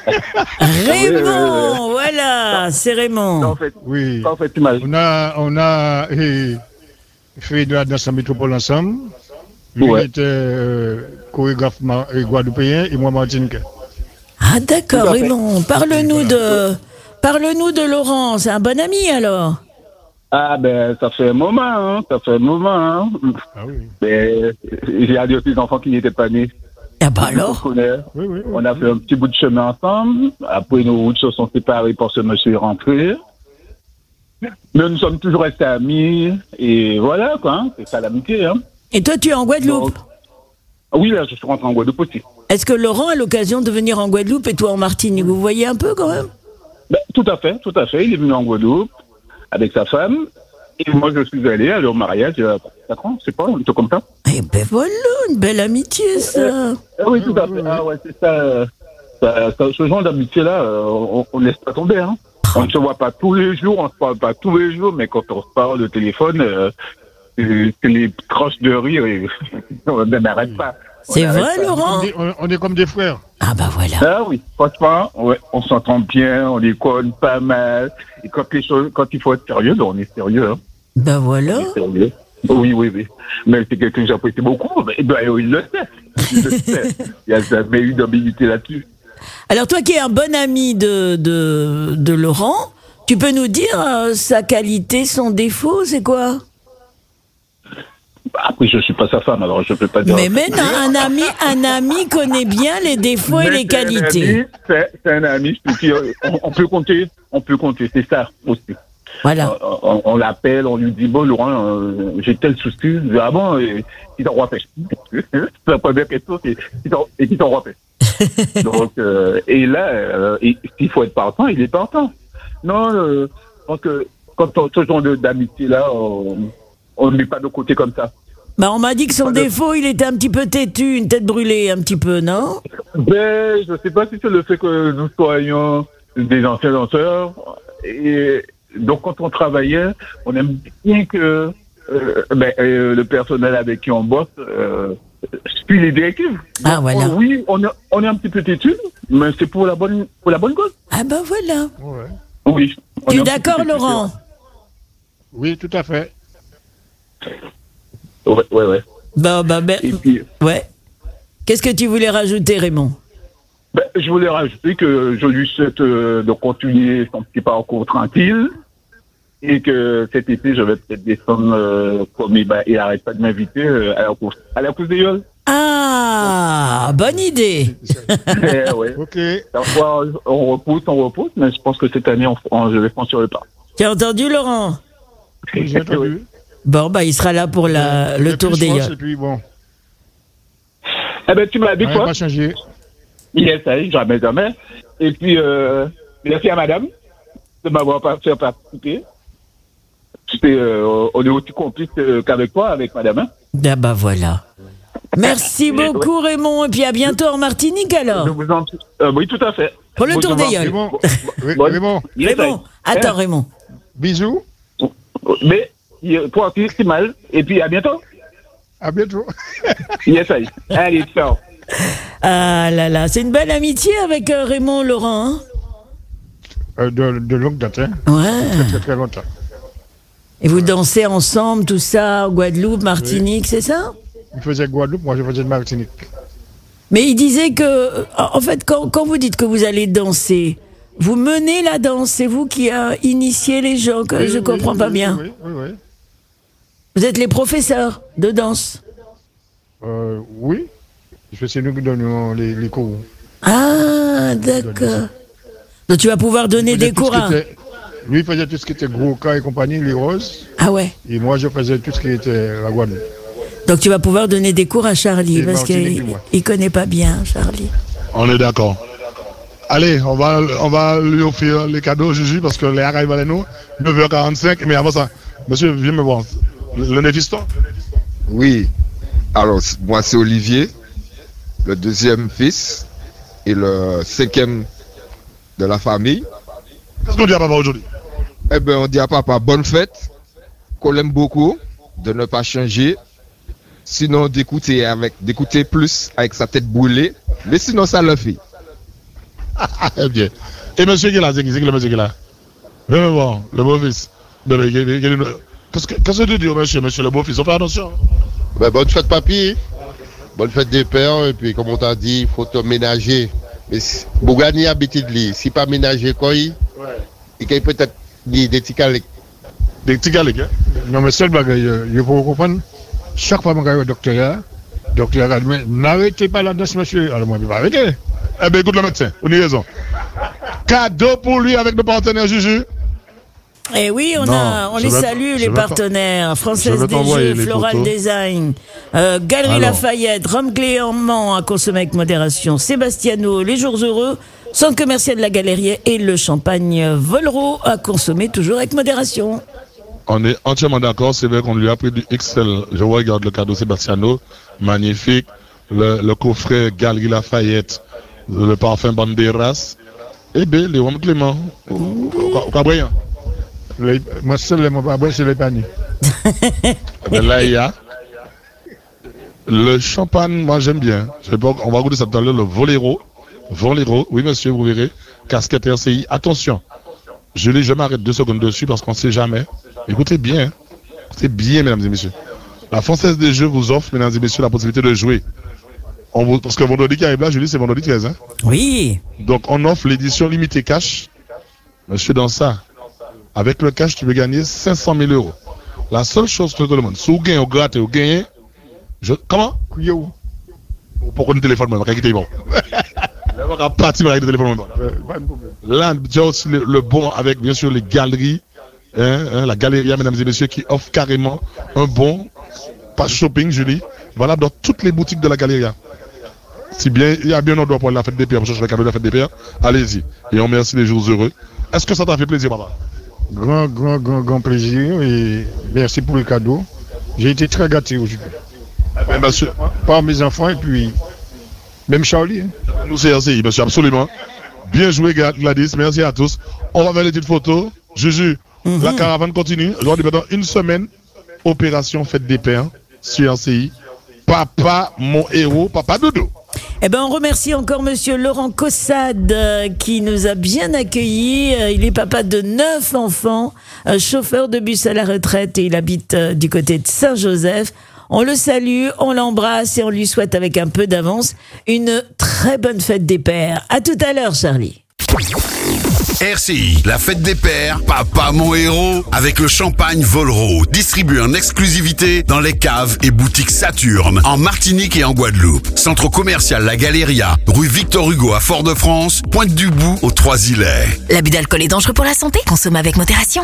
Raymond, voilà, c'est Raymond. En fait, Oui. en fait, tu m'as... On a, on a eh, fait de la danse en métropole ensemble. Lui Ouais. il était euh, chorégraphe ma- euh, guadeloupéen et moi Martinique. Ah d'accord, Tout à fait. Raymond. Parle-nous de... Parle-nous de Laurent, c'est un bon ami alors. Ah ben, ça fait un moment, hein, ça fait un moment. Hein. Ah oui. Mais j'ai adopté des enfants qui n'étaient pas nés. Ah bah alors. On, connaît. Oui, oui, oui. On a fait un petit bout de chemin ensemble. Après, nos routes se sont séparées pour ce monsieur rentré. Mais nous sommes toujours restés amis. Et voilà, quoi. Hein. C'est ça l'amitié. Hein. Et toi, tu es en Guadeloupe. Donc, oui, là, je suis rentré en Guadeloupe aussi. Est-ce que Laurent a l'occasion de venir en Guadeloupe et toi en Martinique? Vous voyez un peu quand même? Ben, tout à fait, tout à fait. Il est venu en Guadeloupe avec sa femme. Et moi, je suis allé à leur mariage il y a quatre ans, je sais pas, un truc comme ça. Eh ben voilà, une belle amitié, ça. Ah oui, tout à fait. Ah ouais, c'est ça. euh, ça, ça- ce genre d'amitié-là, euh, on, on laisse pas tomber. Hein. On ne se voit pas tous les jours, on se parle pas tous les jours, mais quand on se parle au téléphone, euh, c'est c'est les croches de rire et on n'arrête pas. On C'est n'arrête vrai, pas. Laurent? On est, on- on est comme des frères. Ah bah voilà. Ah oui, franchement, ouais, on s'entend bien, on déconne pas mal. Et quand les choses, quand il faut être sérieux, ben, on est sérieux. Hein. Ben voilà. On est sérieux. Oui, oui, oui. Mais c'est quelqu'un que j'apprécie beaucoup. Ben, ben, il le sait. Il le sait. Il n'y a jamais eu d'ambiguïté là-dessus. Alors toi qui es un bon ami de, de, de Laurent, tu peux nous dire euh, sa qualité, son défaut, c'est quoi? Après, je suis pas sa femme, alors je peux pas dire. Mais maintenant, un ami, un ami connaît bien les défauts et Mais les c'est un qualités. ami, C'est c'est un ami, je peux dire, on, on peut compter, on peut compter, c'est ça aussi. Voilà. On, on- on l'appelle, on lui dit, bon, Laurent, euh, j'ai tel souci. Je dis, ah bon, et qui t'en refait? C'est la première question, c'est qui t'en- et qui t'en refait? Donc, euh, et là, euh, et s'il faut être partant, il est partant. Non, euh, donc, euh, quand on, ce genre de- d'amitié-là, on on ne met pas de côté comme ça. Bah, on m'a dit que son Pas de- défaut, il était un petit peu têtu, une tête brûlée un petit peu, non? Ben, je ne sais pas si c'est le fait que nous soyons des anciens danseurs. Et donc, quand on travaillait, on aime bien que euh, ben, euh, le personnel avec qui on bosse euh, suit les directives. Ah, Donc, voilà. on- oui, on est, on est un petit peu têtu, mais c'est pour la bonne, pour la bonne cause. Ah ben voilà. Oui. on Tu est es un petit peu d'accord, têtu, Laurent? Oui, tout à fait. c'est vrai. Ouais, ouais, ouais. Bah, bah, ben, Et puis, ouais. Qu'est-ce que tu voulais rajouter, Raymond? ben, je voulais rajouter que je lui souhaite euh, de continuer son petit parcours tranquille et que cet été, je vais peut-être descendre euh, comme il, ben, il arrête pas de m'inviter euh, à la course. À la course des gueules. Ah, bonne idée. Eh ouais. Ok. Parfois, on repousse, on repousse, mais je pense que cette année, on, on- je vais franchir le pas. Tu as entendu, Laurent? Oui, j'ai entendu. Bon, bah, il sera là pour la, le Et tour puis, des je pense, yachts. Et puis bon, Eh ben, tu m'as dit rien quoi? pas changé. Yes, ça y est, jamais, jamais. Et puis, euh, merci à madame de m'avoir pas fait participer. C'était, euh, on est aussi complice euh, qu'avec toi, avec madame. Hein? Ah bah voilà. Merci beaucoup, Raymond, et puis à bientôt en Martinique alors. Je vous en prie. Euh, oui, tout à fait. Pour le Vous tour en des prie. gueules. Raymond, Ré- Bon. Raymond, Yes, Raymond, ça y est. attends, Raymond. bisous. Mais, il- toi aussi, c'est mal. Et puis, à bientôt. À bientôt. Yes, I. Allez, ciao. Ah là là, c'est une belle amitié avec euh, Raymond Laurent. Hein euh, de, de longue date, hein. Ouais. Très, très, très longtemps. Et vous dansez ensemble, tout ça, Guadeloupe, Martinique, oui. C'est ça? Il faisait Guadeloupe, moi je faisais de Martinique. Mais il disait que, en fait, quand, quand vous dites que vous allez danser, vous menez la danse, c'est vous qui a initié les gens, que oui, je oui, comprends oui, pas oui, bien. Oui, oui, oui. Vous êtes les professeurs de danse? euh, Oui. C'est nous qui donnons les, les cours. Ah, d'accord. Donc tu vas pouvoir donner des cours à... Lui, il faisait tout ce qui était gros cas et compagnie, les roses. Ah ouais. Et moi, je faisais tout ce qui était la Guadeloupe. Donc tu vas pouvoir donner des cours à Charlie, et parce qu'il ne connaît pas bien, Charlie. On est d'accord. Allez, on va, on va lui offrir les cadeaux, Juju, parce que les arrivent à nous, neuf heures quarante-cinq, mais avant ça, monsieur, viens me voir. Le Néfiston? Oui. Alors, moi, c'est Olivier, le deuxième fils et le cinquième de la famille. Qu'est-ce qu'on dit à papa aujourd'hui? Eh bien, on dit à papa bonne fête, qu'on l'aime beaucoup, de ne pas changer, sinon d'écouter avec, d'écouter plus avec sa tête brûlée, mais sinon ça le fait. Eh bien. Et monsieur qui est là, c'est qui, c'est qui le monsieur qui est là? Viens me voir, le beau-fils. Qu'est-ce que, qu'est-ce que tu dis, monsieur, monsieur le beau-fils? On fait attention. Ben, bonne fête, papy. Bonne fête des pères. Et puis, comme on t'a dit, il faut te ménager. Mais si, Bougani habite de lui. Si pas ménager, quoi, il y a peut-être des petits caliques. Des petits caliques, hein? Non, mais seul bagage, il faut comprendre. Chaque fois que je vais au docteur, le docteur a dit, n'arrêtez pas la danse, monsieur. Alors, moi, je vais pas arrêter. Eh bien, écoute le médecin, on a raison. Cadeau pour lui avec nos partenaires, Juju. Eh oui, on, non, a, on les vais, salue, les partenaires. Française des Jeux, Floral photos. Design, euh, Galerie Alors. Lafayette, Rome Clément à consommer avec modération, Sébastiano, Les Jours Heureux, Centre commercial de la Galerie et le champagne Volro à consommer toujours avec modération. On est entièrement d'accord, c'est vrai qu'on lui a pris du X L. Je regarde le cadeau Sébastiano, magnifique. Le, le coffret Galerie Lafayette, le parfum Banderas. Eh bien, les Rome Clément. Cabrillan. Moi, seul, mon papa, c'est les paniers. Mais là, il y a le champagne, moi j'aime bien. Je sais pas, on va goûter ça tout à l'heure, le Volero. Volero, oui monsieur, vous verrez. Casquette R C I. Attention, Julie, je m'arrête deux secondes dessus parce qu'on ne sait jamais. Écoutez bien, écoutez bien, mesdames et messieurs. La Française des Jeux vous offre, mesdames et messieurs, la possibilité de jouer. On vous, parce que vendredi qui arrive là, Julie, c'est vendredi treize. Hein? Oui. Donc on offre l'édition limitée cash. Monsieur, dans ça, avec le cash, tu peux gagner cinq cent mille euros. La seule chose que je te demande, si vous gagnez ou grattez ou gagnez, je... comment? Pourquoi le téléphone, moi, je bon. On va partir avec le téléphone. Là, tu as aussi le, le bon avec, bien sûr, les galeries, hein, hein, la Galeria, mesdames et messieurs, qui offre carrément un bon pass shopping, Julie, valable dans toutes les boutiques de la Galeria. Si bien, il y a bien un endroit pour la fête des pères, pour chercher le cadeau de la fête des pères, allez-y. Et on remercie les jours heureux. Est-ce que ça t'a fait plaisir, papa? Grand, grand, grand, grand plaisir et merci pour le cadeau. J'ai été très gâté aujourd'hui. Eh bien, monsieur. Par mes enfants et puis même Charlie. Hein. Nous, c'est R C I, monsieur, absolument. Bien joué, Gladys. Merci à tous. On va faire les petites photos. Juju, mm-hmm. La caravane continue. Aujourd'hui, pendant une semaine, opération Fête des Pères sur R C I. Papa, mon héros, papa Dodo. Eh ben, on remercie encore monsieur Laurent Cossade euh, qui nous a bien accueillis. Euh, il est papa de neuf enfants, euh, chauffeur de bus à la retraite et il habite euh, du côté de Saint-Joseph. On le salue, on l'embrasse et on lui souhaite avec un peu d'avance une très bonne fête des pères. À tout à l'heure, Charlie. R C I, la fête des pères, papa mon héros, avec le champagne Volro, distribué en exclusivité dans les caves et boutiques Saturne, en Martinique et en Guadeloupe. Centre commercial La Galeria, rue Victor Hugo à Fort-de-France, Pointe-du-Bout aux Trois-Îlets. L'abus d'alcool est dangereux pour la santé, consomme avec modération.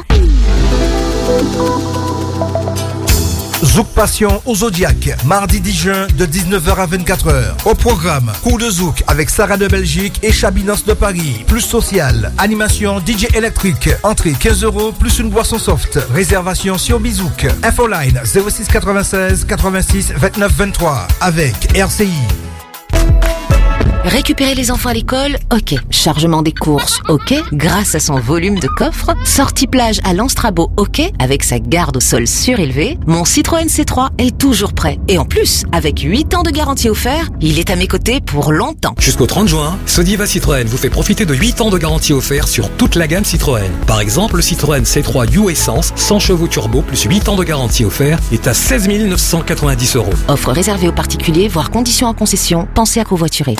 Zouk Passion au Zodiac, mardi dix juin de dix-neuf heures à vingt-quatre heures. Au programme, cours de Zouk avec Sarah de Belgique et Chabinos de Paris. Plus social, animation D J électrique. Entrée quinze euros plus une boisson soft. Réservation sur Bizouk. Infoline zéro six quatre-vingt-seize quatre-vingt-six vingt-neuf vingt-trois avec R C I. Récupérer les enfants à l'école, ok. Chargement des courses, ok. Grâce à son volume de coffre. Sortie plage à Lanstrabo, ok. Avec sa garde au sol surélevé. Mon Citroën C trois est toujours prêt. Et en plus, avec huit ans de garantie offert, il est à mes côtés pour longtemps. Jusqu'au trente juin, Sodiva Citroën vous fait profiter de huit ans de garantie offert sur toute la gamme Citroën. Par exemple, le Citroën C trois U Essence, cent chevaux turbo plus huit ans de garantie offert est à seize mille neuf cent quatre-vingt-dix euros. Offre réservée aux particuliers, voire conditions en concession. Pensez à covoiturer.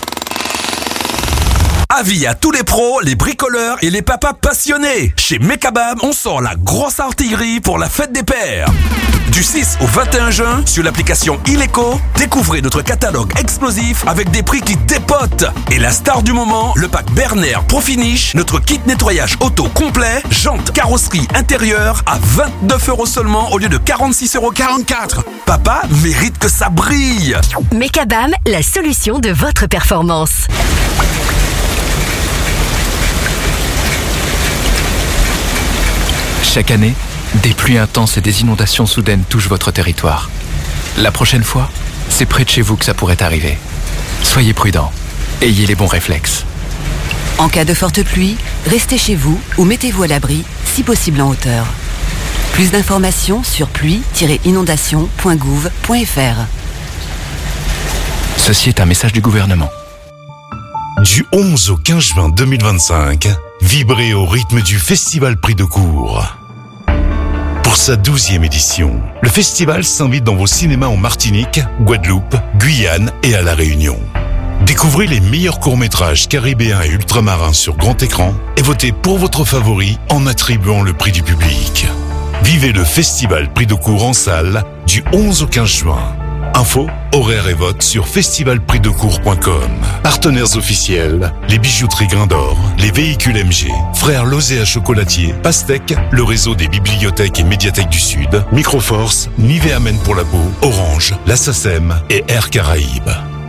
Avis à tous les pros, les bricoleurs et les papas passionnés. Chez Mekabam, on sort la grosse artillerie pour la fête des pères. Du six au vingt et un juin, sur l'application Ileco, découvrez notre catalogue explosif avec des prix qui dépotent. Et la star du moment, le pack Berner Pro Finish, notre kit nettoyage auto complet, jantes, carrosserie intérieure à vingt-neuf euros seulement au lieu de quarante-six euros quarante-quatre. Papa mérite que ça brille. Mekabam, la solution de votre performance. Chaque année, des pluies intenses et des inondations soudaines touchent votre territoire. La prochaine fois, c'est près de chez vous que ça pourrait arriver. Soyez prudents. Ayez les bons réflexes. En cas de forte pluie, restez chez vous ou mettez-vous à l'abri, si possible en hauteur. Plus d'informations sur pluie tiret inondation point gouv point f r. Ceci est un message du gouvernement. Du onze au quinze juin deux mille vingt-cinq, vibrez au rythme du Festival Prix de Cour. Pour sa douzième édition, le festival s'invite dans vos cinémas en Martinique, Guadeloupe, Guyane et à La Réunion. Découvrez les meilleurs courts-métrages caribéens et ultramarins sur grand écran et votez pour votre favori en attribuant le prix du public. Vivez le Festival Prix de Cour en salle du onze au quinze juin. Infos, horaires et votes sur festival prix de cour point com. Partenaires officiels, les bijouteries Grain d'Or, les véhicules M G, Frères Lozé à Chocolatier, Pastèque, le réseau des bibliothèques et médiathèques du Sud, Microforce, Nivea Men pour la peau, Orange, la SACEM et Air Caraïbes.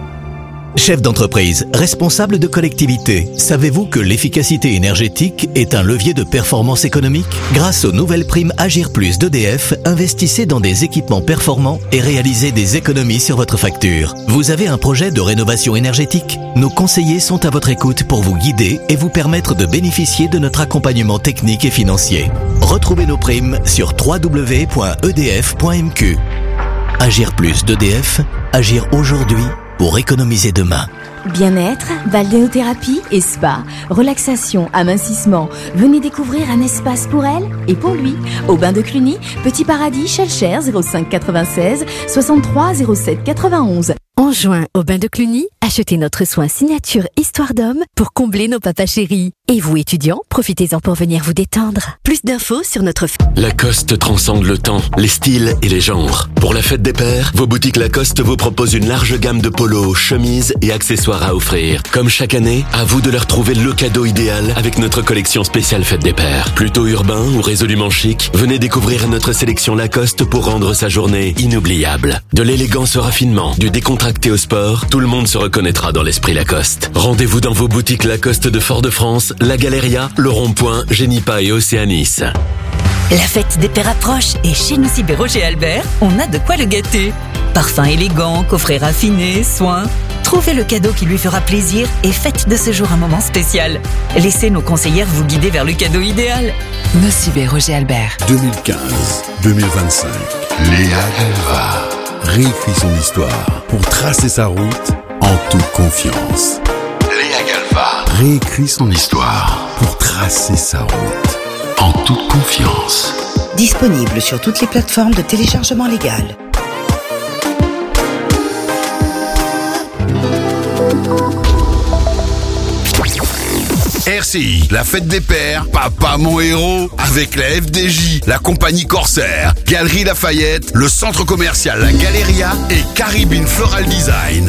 Chef d'entreprise, responsable de collectivité, savez-vous que l'efficacité énergétique est un levier de performance économique ? Grâce aux nouvelles primes Agir Plus d'E D F, investissez dans des équipements performants et réalisez des économies sur votre facture. Vous avez un projet de rénovation énergétique ? Nos conseillers sont à votre écoute pour vous guider et vous permettre de bénéficier de notre accompagnement technique et financier. Retrouvez nos primes sur w w w point e d f point m q. Agir Plus d'E D F, agir aujourd'hui pour économiser demain. Bien-être, balnéothérapie et spa, relaxation, amincissement. Venez découvrir un espace pour elle et pour lui. Au Bain de Cluny, Petit Paradis, Chelcher, zéro cinq quatre-vingt-seize soixante-trois zéro sept quatre-vingt-onze. En juin, au Bain de Cluny, achetez notre soin signature Histoire d'homme pour combler nos papas chéris. Et vous, étudiants, profitez-en pour venir vous détendre. Plus d'infos sur notre... Lacoste transcende le temps, les styles et les genres. Pour la fête des pères, vos boutiques Lacoste vous proposent une large gamme de polos, chemises et accessoires à offrir. Comme chaque année, à vous de leur trouver le cadeau idéal avec notre collection spéciale fête des pères. Plutôt urbain ou résolument chic, venez découvrir notre sélection Lacoste pour rendre sa journée inoubliable. De l'élégance au raffinement, du décontracté au sport, tout le monde se reconnaîtra dans l'esprit Lacoste. Rendez-vous dans vos boutiques Lacoste de Fort-de-France, La Galéria, Le Rond-Point, Génipa et Océanis. La fête des pères approche et chez nous Cyber Roger Albert, on a de quoi le gâter. Parfums élégants, coffrets raffinés, soins. Trouvez le cadeau qui lui fera plaisir et faites de ce jour un moment spécial. Laissez nos conseillères vous guider vers le cadeau idéal. Nos Cyber Roger Albert. deux mille quinze deux mille vingt-cinq. Léa Galva réécrit son histoire pour tracer sa route en toute confiance. Léa Galva réécrit son histoire pour tracer sa route en toute confiance. Disponible sur toutes les plateformes de téléchargement légal. R C I, la fête des pères, papa mon héros, avec la F D J, la compagnie Corsair, Galerie Lafayette, le centre commercial La Galéria et Caribbean Floral Design.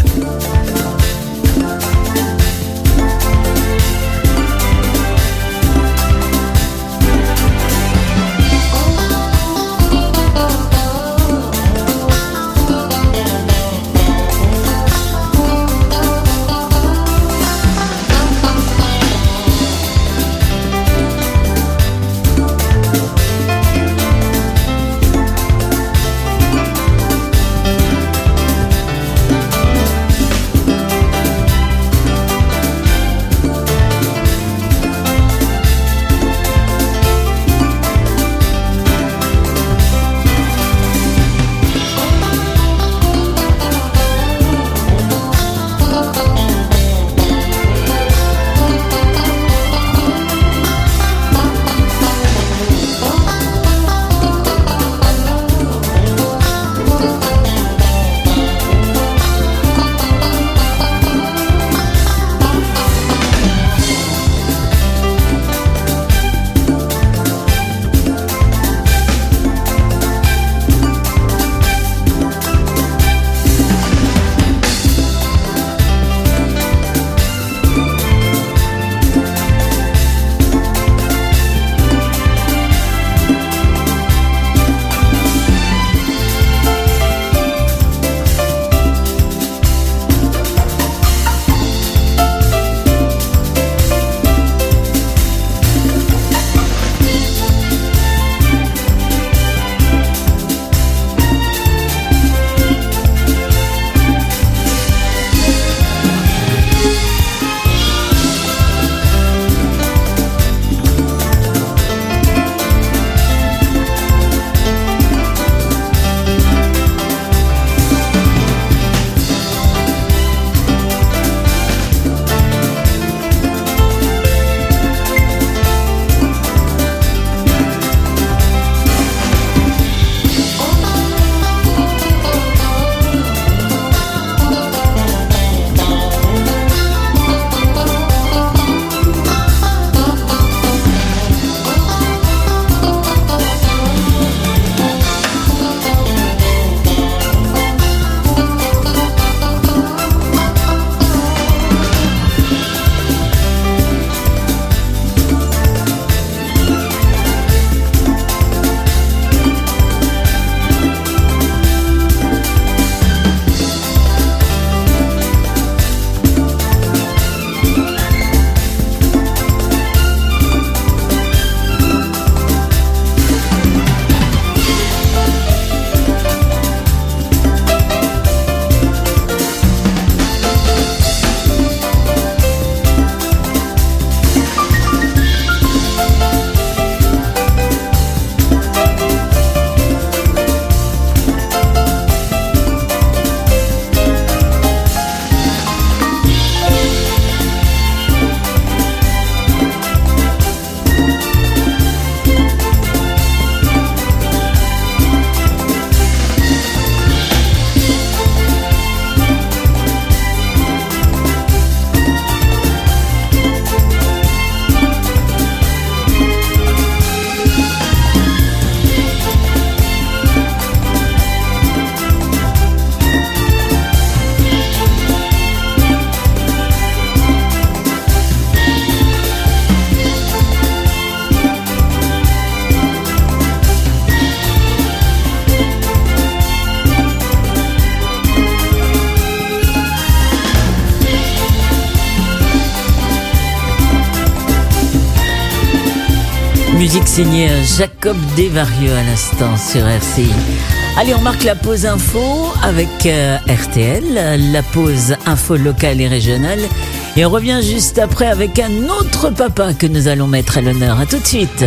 Musique signée Jacob Desvarieux à l'instant sur R C I. Allez, on marque la pause info avec euh, R T L, la pause info locale et régionale. Et on revient juste après avec un autre papa que nous allons mettre à l'honneur. À tout de suite.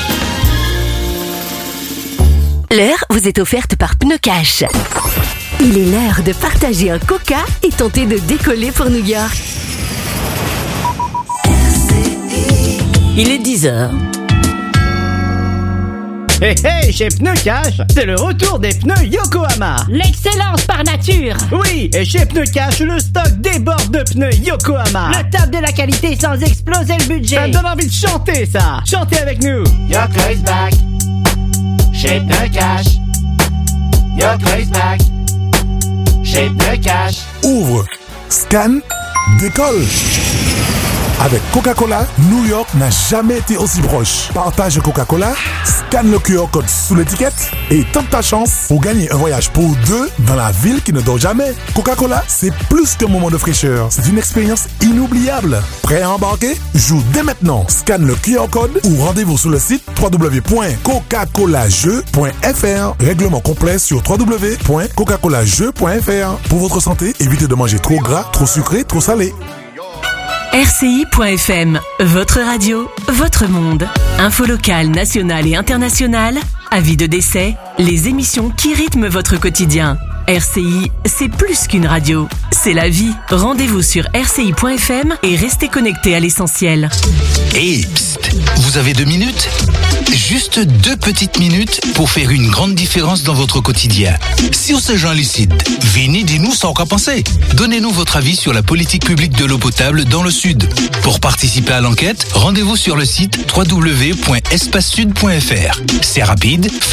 L'heure vous est offerte par Pneu Cash. Il est l'heure de partager un coca et tenter de décoller pour New York. Il est dix heures. Hey hey, chez Pneu Cash, c'est le retour des pneus Yokohama. L'excellence par nature. Oui, et chez Pneu Cash, le stock déborde de pneus Yokohama. Le top de la qualité sans exploser le budget. Ça me donne envie de chanter, ça. Chantez avec nous. Yoko is back. Chez Pneu Cash. Yoko is back. Chez Pneu Cash. Ouvre, scanne, décolle. Avec Coca-Cola, New York n'a jamais été aussi proche. Partage Coca-Cola, scanne le Q R code sous l'étiquette et tente ta chance pour gagner un voyage pour deux dans la ville qui ne dort jamais. Coca-Cola, c'est plus qu'un moment de fraîcheur. C'est une expérience inoubliable. Prêt à embarquer? Joue dès maintenant. Scanne le Q R code ou rendez-vous sur le site w w w point coca cola jeux point f r. Règlement complet sur w w w point coca cola jeux point f r. Pour votre santé, évitez de manger trop gras, trop sucré, trop salé. R C I point F M, votre radio, votre monde. Info locale, nationale et internationale, avis de décès, les émissions qui rythment votre quotidien. R C I, c'est plus qu'une radio, c'est la vie. Rendez-vous sur R C I point F M et restez connectés à l'essentiel. Et psst, vous avez deux minutes ? Juste deux petites minutes pour faire une grande différence dans votre quotidien. Si on se joint lucide, venez dis-nous sans qu'à penser. Donnez-nous votre avis sur la politique publique de l'eau potable dans le Sud. Pour participer à l'enquête, rendez-vous sur le site w w w point espace sud point f r. C'est rapide,